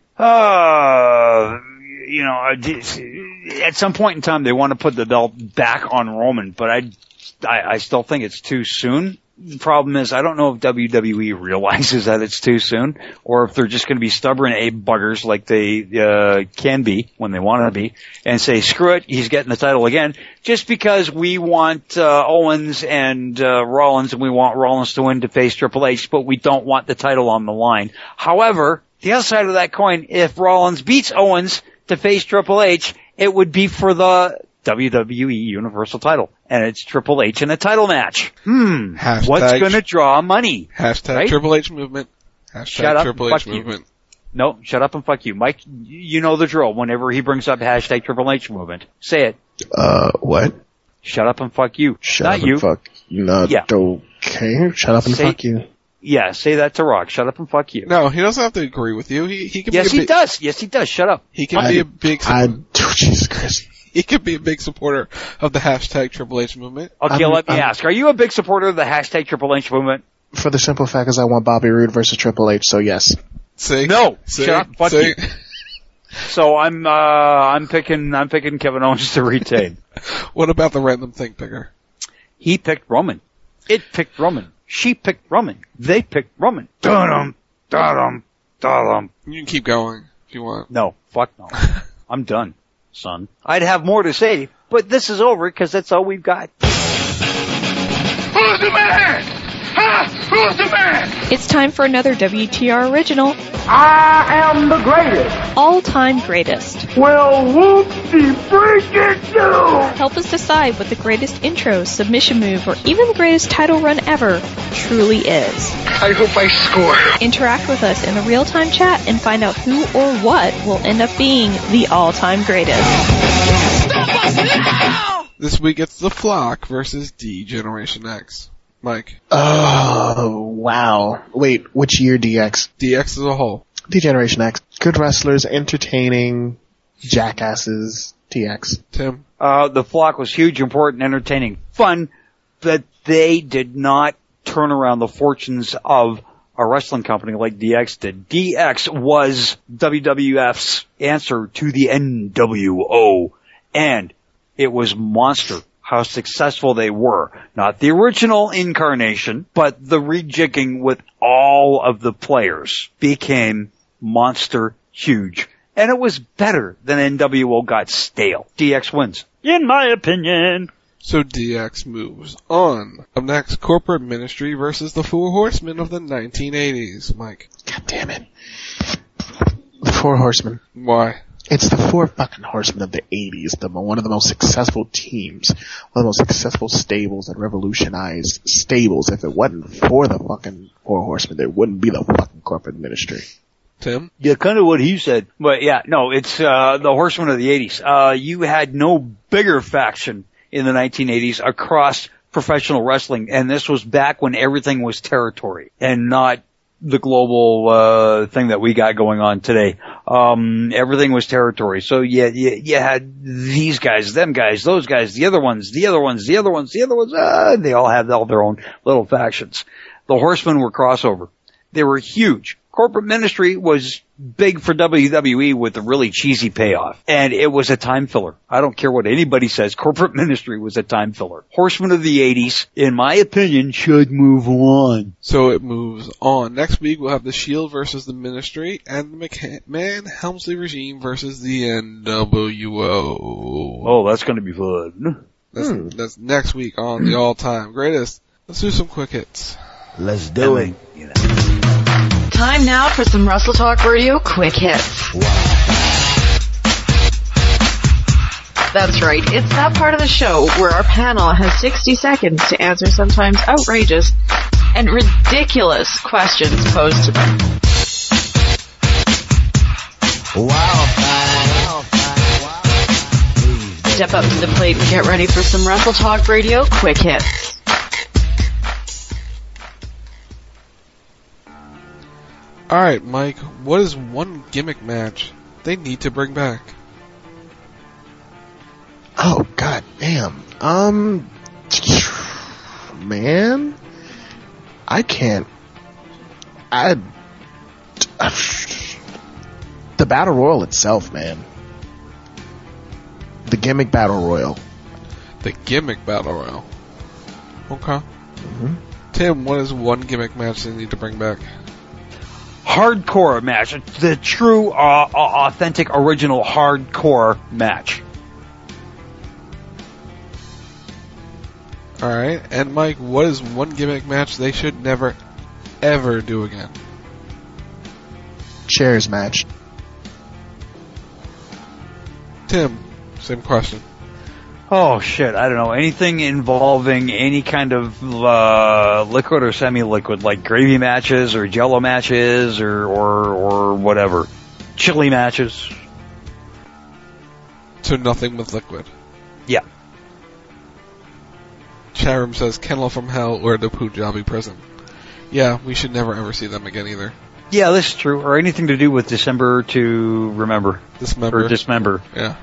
At some point in time they want to put the belt back on Roman, but I still think it's too soon. The problem is I don't know if WWE realizes that it's too soon or if they're just going to be stubborn buggers like they can be when they want to be and say, screw it, he's getting the title again just because we want Owens and Rollins and we want Rollins to win to face Triple H, but we don't want the title on the line. However, the other side of that coin, if Rollins beats Owens to face Triple H, it would be for the WWE Universal title. And it's Triple H in a title match. Hashtag, what's gonna draw money? Hashtag right? Triple H movement. Hashtag Shut up, Triple H movement. You. No, shut up and fuck you. Mike, you know the drill. Whenever he brings up hashtag Triple H movement, say it. What? Shut up and fuck you. Shut Not up you. And fuck. Not yeah. Okay. Shut up and fuck you. Yeah, say that to Rock. Shut up and fuck you. No, he doesn't have to agree with you. He can yes, be he does. Yes, he does. Shut up. He can be a big Jesus Christ. He could be a big supporter of the hashtag Triple H movement. Okay, let me ask. Are you a big supporter of the hashtag Triple H movement? For the simple fact is I want Bobby Roode versus Triple H, so yes. See? No. See? Shut up. Fuck you. So I'm picking Kevin Owens to retain. What about the random thing picker? He picked Roman. It picked Roman. She picked Roman. They picked Roman. Da-dum, da-dum, da-dum. You can keep going if you want. No. Fuck no. I'm done, son. I'd have more to say, but this is over because that's all we've got. Who's the man? Huh? Who's the man? It's time for another WTR original. I am the greatest. All-time greatest. Well, whoop-de-freaking-do. Help us decide what the greatest intro, submission move, or even the greatest title run ever truly is. I hope I score. Interact with us in the real-time chat and find out who or what will end up being the all-time greatest. Stop us now! This week it's The Flock versus D-Generation X. Mike. Oh, wow. Wait, which year DX? DX as a whole. D-Generation X. Good wrestlers, entertaining, jackasses, TX. Tim. The Flock was huge, important, entertaining, fun, but they did not turn around the fortunes of a wrestling company like DX did. DX was WWF's answer to the NWO, and it was monster how successful they were. Not the original incarnation, but the rejigging with all of the players became monster huge. And it was better than NWO got stale. DX wins. In my opinion. So DX moves on. Up next, Corporate Ministry versus the Four Horsemen of the 1980s. Mike. God damn it. The Four Horsemen. Why? It's the Four fucking Horsemen of the 80s, one of the most successful teams, one of the most successful stables that revolutionized stables. If it wasn't for the fucking Four Horsemen, there wouldn't be the fucking Corporate Ministry. Tim? Yeah, kind of what he said. But yeah, no, it's the Horsemen of the 80s. You had no bigger faction in the 1980s across professional wrestling, and this was back when everything was territory and not the global thing that we got going on today. Everything was territory. So you had these guys, them guys, those guys, the other ones. They all had all their own little factions. The Horsemen were crossover. They were huge. Corporate Ministry was big for WWE with a really cheesy payoff. And it was a time filler. I don't care what anybody says. Corporate Ministry was a time filler. Horsemen of the 80s, in my opinion, should move on. So it moves on. Next week we'll have the Shield versus the Ministry and the McMahon-Helmsley regime versus the NWO. Oh, that's going to be fun. That's next week on the all-time greatest. Let's do some quick hits. Let's do it. Time now for some Wrestle Talk Radio quick hits. Wow. That's right. It's that part of the show where our panel has 60 seconds to answer sometimes outrageous and ridiculous questions posed to them. Wow. Step up to the plate and get ready for some Wrestle Talk Radio quick hits. Alright, Mike, what is one gimmick match they need to bring back? Oh, god damn. Man, I can't. The Battle Royal itself, man. The gimmick Battle Royal. The gimmick Battle Royal. Okay. Mm-hmm. Tim, what is one gimmick match they need to bring back? Hardcore match. The true, authentic, original hardcore match. Alright, and Mike, what is one gimmick match they should never, ever do again? Chairs match. Tim, same question. Oh shit, I don't know. Anything involving any kind of liquid or semi-liquid, like gravy matches or jello matches or whatever. Chili matches. So nothing with liquid. Yeah. Chatham says Kennel from Hell or the Punjabi prison. Yeah, we should never ever see them again either. Yeah, this is true. Or anything to do with December to remember. Dismember. Or dismember. Yeah.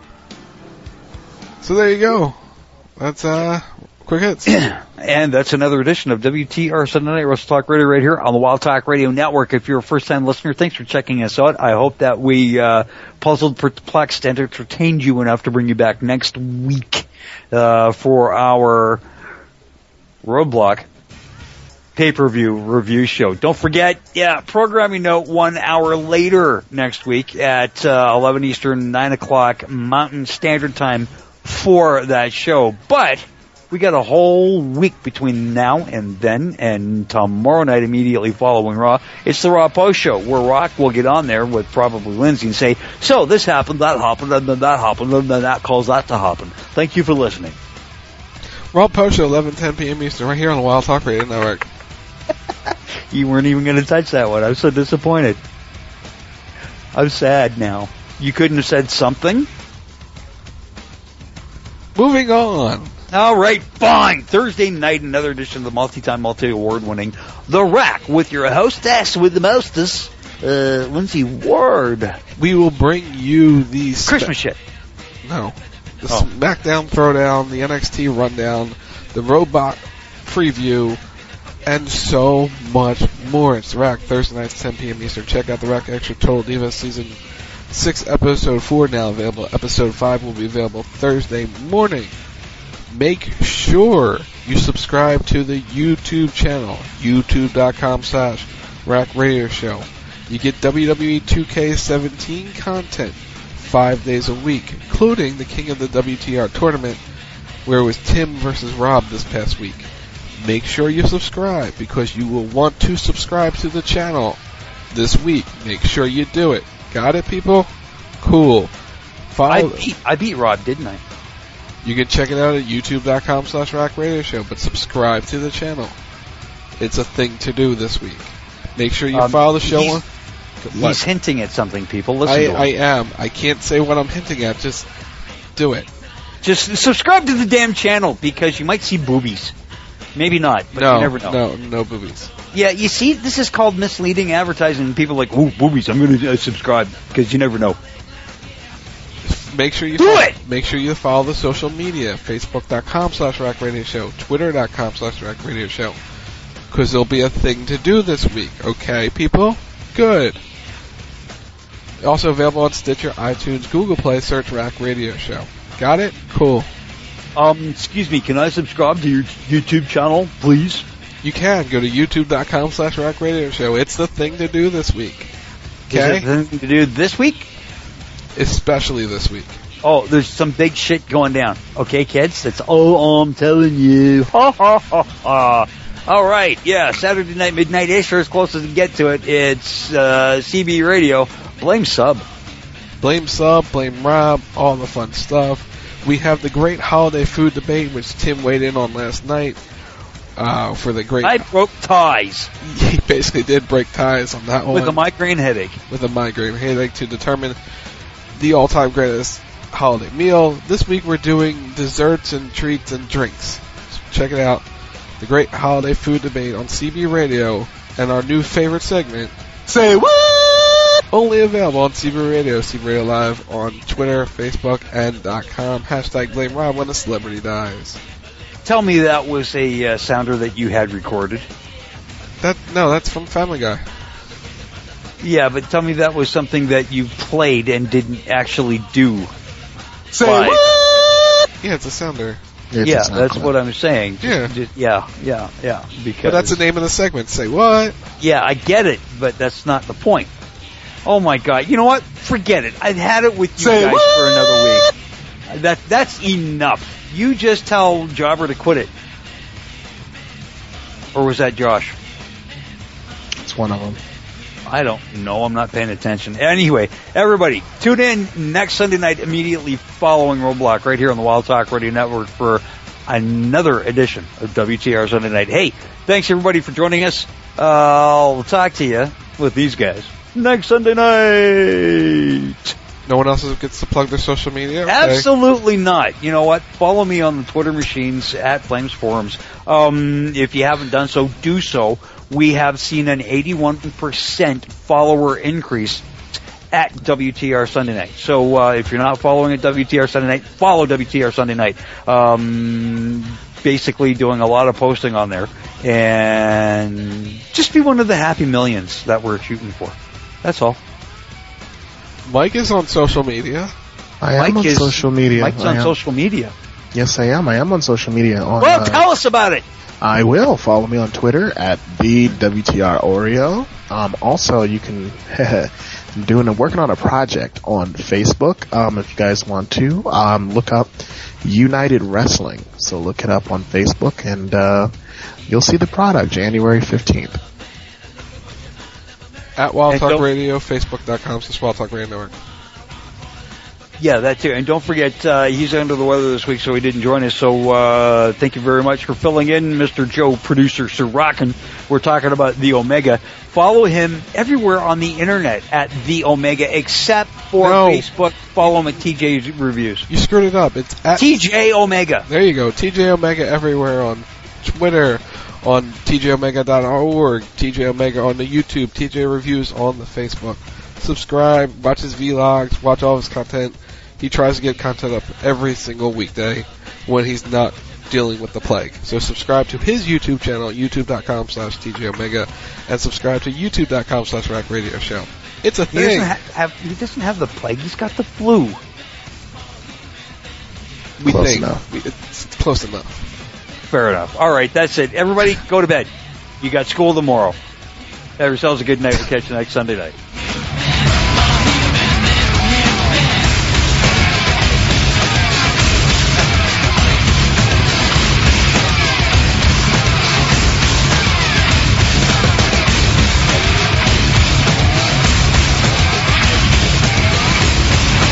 So there you go. That's quick hits. And that's another edition of WTR Sunday Night Wrestle Talk Radio right here on the Wild Talk Radio Network. If you're a first-time listener, thanks for checking us out. I hope that we puzzled, perplexed, and entertained you enough to bring you back next week for our Roadblock pay-per-view review show. Don't forget, programming note 1 hour later next week at 11 Eastern, 9 o'clock Mountain Standard Time for that show. But we got a whole week between now and then, and tomorrow night immediately following Raw, it's the Raw Post Show, where Rock will get on there with probably Lindsay and say, so this happened, that happened, and then that happened, and then that caused that to happen. Thank you for listening. Raw Post Show, 11:10 p.m. Eastern, right here on the Wild Talk Radio Network. You weren't even going to touch that one. I'm so disappointed. I'm sad now. You couldn't have said something? Moving on. All right, fine. Thursday night, another edition of the multi-time, multi-award winning The Rack with your hostess with the mostest, Lindsay Ward. We will bring you the Christmas shit. No. The SmackDown Throwdown, the NXT Rundown, the Robot Preview, and so much more. It's The Rack, Thursday nights, 10 p.m. Eastern. Check out The Rack Extra Total Divas Season 6, Episode 4 now available. Episode 5 will be available Thursday morning. Make sure you subscribe to the YouTube channel, youtube.com/Rack Radio Show. You get WWE 2K17 content 5 days a week, including the King of the WTR tournament, where it was Tim versus Rob this past week. Make sure you subscribe, because you will want to subscribe to the channel this week. Make sure you do it. Got it, people? Cool. I beat Rob, didn't I? You can check it out at youtube.com/rockradioshow, but subscribe to the channel. It's a thing to do this week. Make sure you follow the show. He's hinting at something, people. Listen to him. I am. I can't say what I'm hinting at. Just do it. Just subscribe to the damn channel, because you might see boobies. Maybe not, but you never know. No boobies. Yeah, you see, this is called misleading advertising, and people are like, ooh, boobies, I'm going to subscribe, because you never know. Make sure you Make sure you follow the social media, facebook.com/rockradioshow, twitter.com/rockradioshow, because there'll be a thing to do this week, okay, people? Good. Also available on Stitcher, iTunes, Google Play, search Rock Radio Show. Got it? Cool. Excuse me, can I subscribe to your YouTube channel, please? You can. Go to youtube.com/rockradioshow. It's the thing to do this week. Okay? Is it the thing to do this week? Especially this week. Oh, there's some big shit going down. Okay, kids? That's all I'm telling you. Ha, ha, ha, ha. All right, yeah, Saturday night, midnight-ish, or as close as we get to it, it's CB Radio. Blame Sub. Blame Sub, blame Rob, all the fun stuff. We have the great holiday food debate, which Tim weighed in on last night. For the great... I broke ties. He basically did break ties on that one. With a migraine headache. With a migraine headache to determine the all-time greatest holiday meal. This week we're doing desserts and treats and drinks. So check it out. The great holiday food debate on CB Radio, and our new favorite segment, Say What? Only available on CB Radio, CB Radio Live on Twitter, Facebook, and .com. Hashtag blame Rob when a celebrity dies. Tell me that was a sounder that you had recorded. No, that's from Family Guy. Yeah, but tell me that was something that you played and didn't actually do. Say what? Yeah, it's a sounder. Yeah, that's what I'm saying. Yeah. Because but that's the name of the segment. Say what? Yeah, I get it, but that's not the point. Oh my God! You know what? Forget it. I've had it with you guys for another week. That's enough. You just tell Jobber to quit it. Or was that Josh? It's one of them. I don't know. I'm not paying attention. Anyway, everybody, tune in next Sunday night immediately following Roadblock right here on the Wild Talk Radio Network for another edition of WTR Sunday Night. Hey, thanks everybody for joining us. I'll talk to you with these guys next Sunday night. No one else gets to plug their social media? Okay. Absolutely not. You know what? Follow me on the Twitter machines at Flames Forums. If you haven't done so, do so. We have seen an 81% follower increase at WTR Sunday Night. So if you're not following at WTR Sunday Night, follow WTR Sunday Night. Basically doing a lot of posting on there. And just be one of the happy millions that we're shooting for. That's all. Mike is on social media. I am on social media. Mike's on social media. Yes, I am. I am on social media. Well, tell us about it. I will. Follow me on Twitter at @TheWTROreo. Also, you can I'm working on a project on Facebook. If you guys want to, look up United Wrestling. So look it up on Facebook, and you'll see the product January 15th. At Wild Talk Radio, Facebook.com/Wild Talk Radio Network. Yeah, that too. And don't forget, he's under the weather this week, so he didn't join us. So thank you very much for filling in, Mr. Joe, producer Sir Rockin'. We're talking about The Omega. Follow him everywhere on the internet at The Omega, except for Facebook. Follow him at TJ Reviews. You screwed it up. It's at TJ Omega. There you go. TJ Omega everywhere on Twitter, on TJOmega.org, TJ Omega on the YouTube, TJ Reviews on the Facebook. Subscribe, watch his vlogs, watch all his content. He tries to get content up every single weekday when he's not dealing with the plague. So subscribe to his YouTube channel, youtube.com/TJ Omega, and subscribe to youtube.com/Rock Radio Show. It's a thing. He doesn't have the plague. He's got the flu. We Close think. enough. It's close enough. Fair enough. All right, that's it. Everybody, go to bed. You got school tomorrow. Have yourselves a good night. We'll catch you next Sunday night.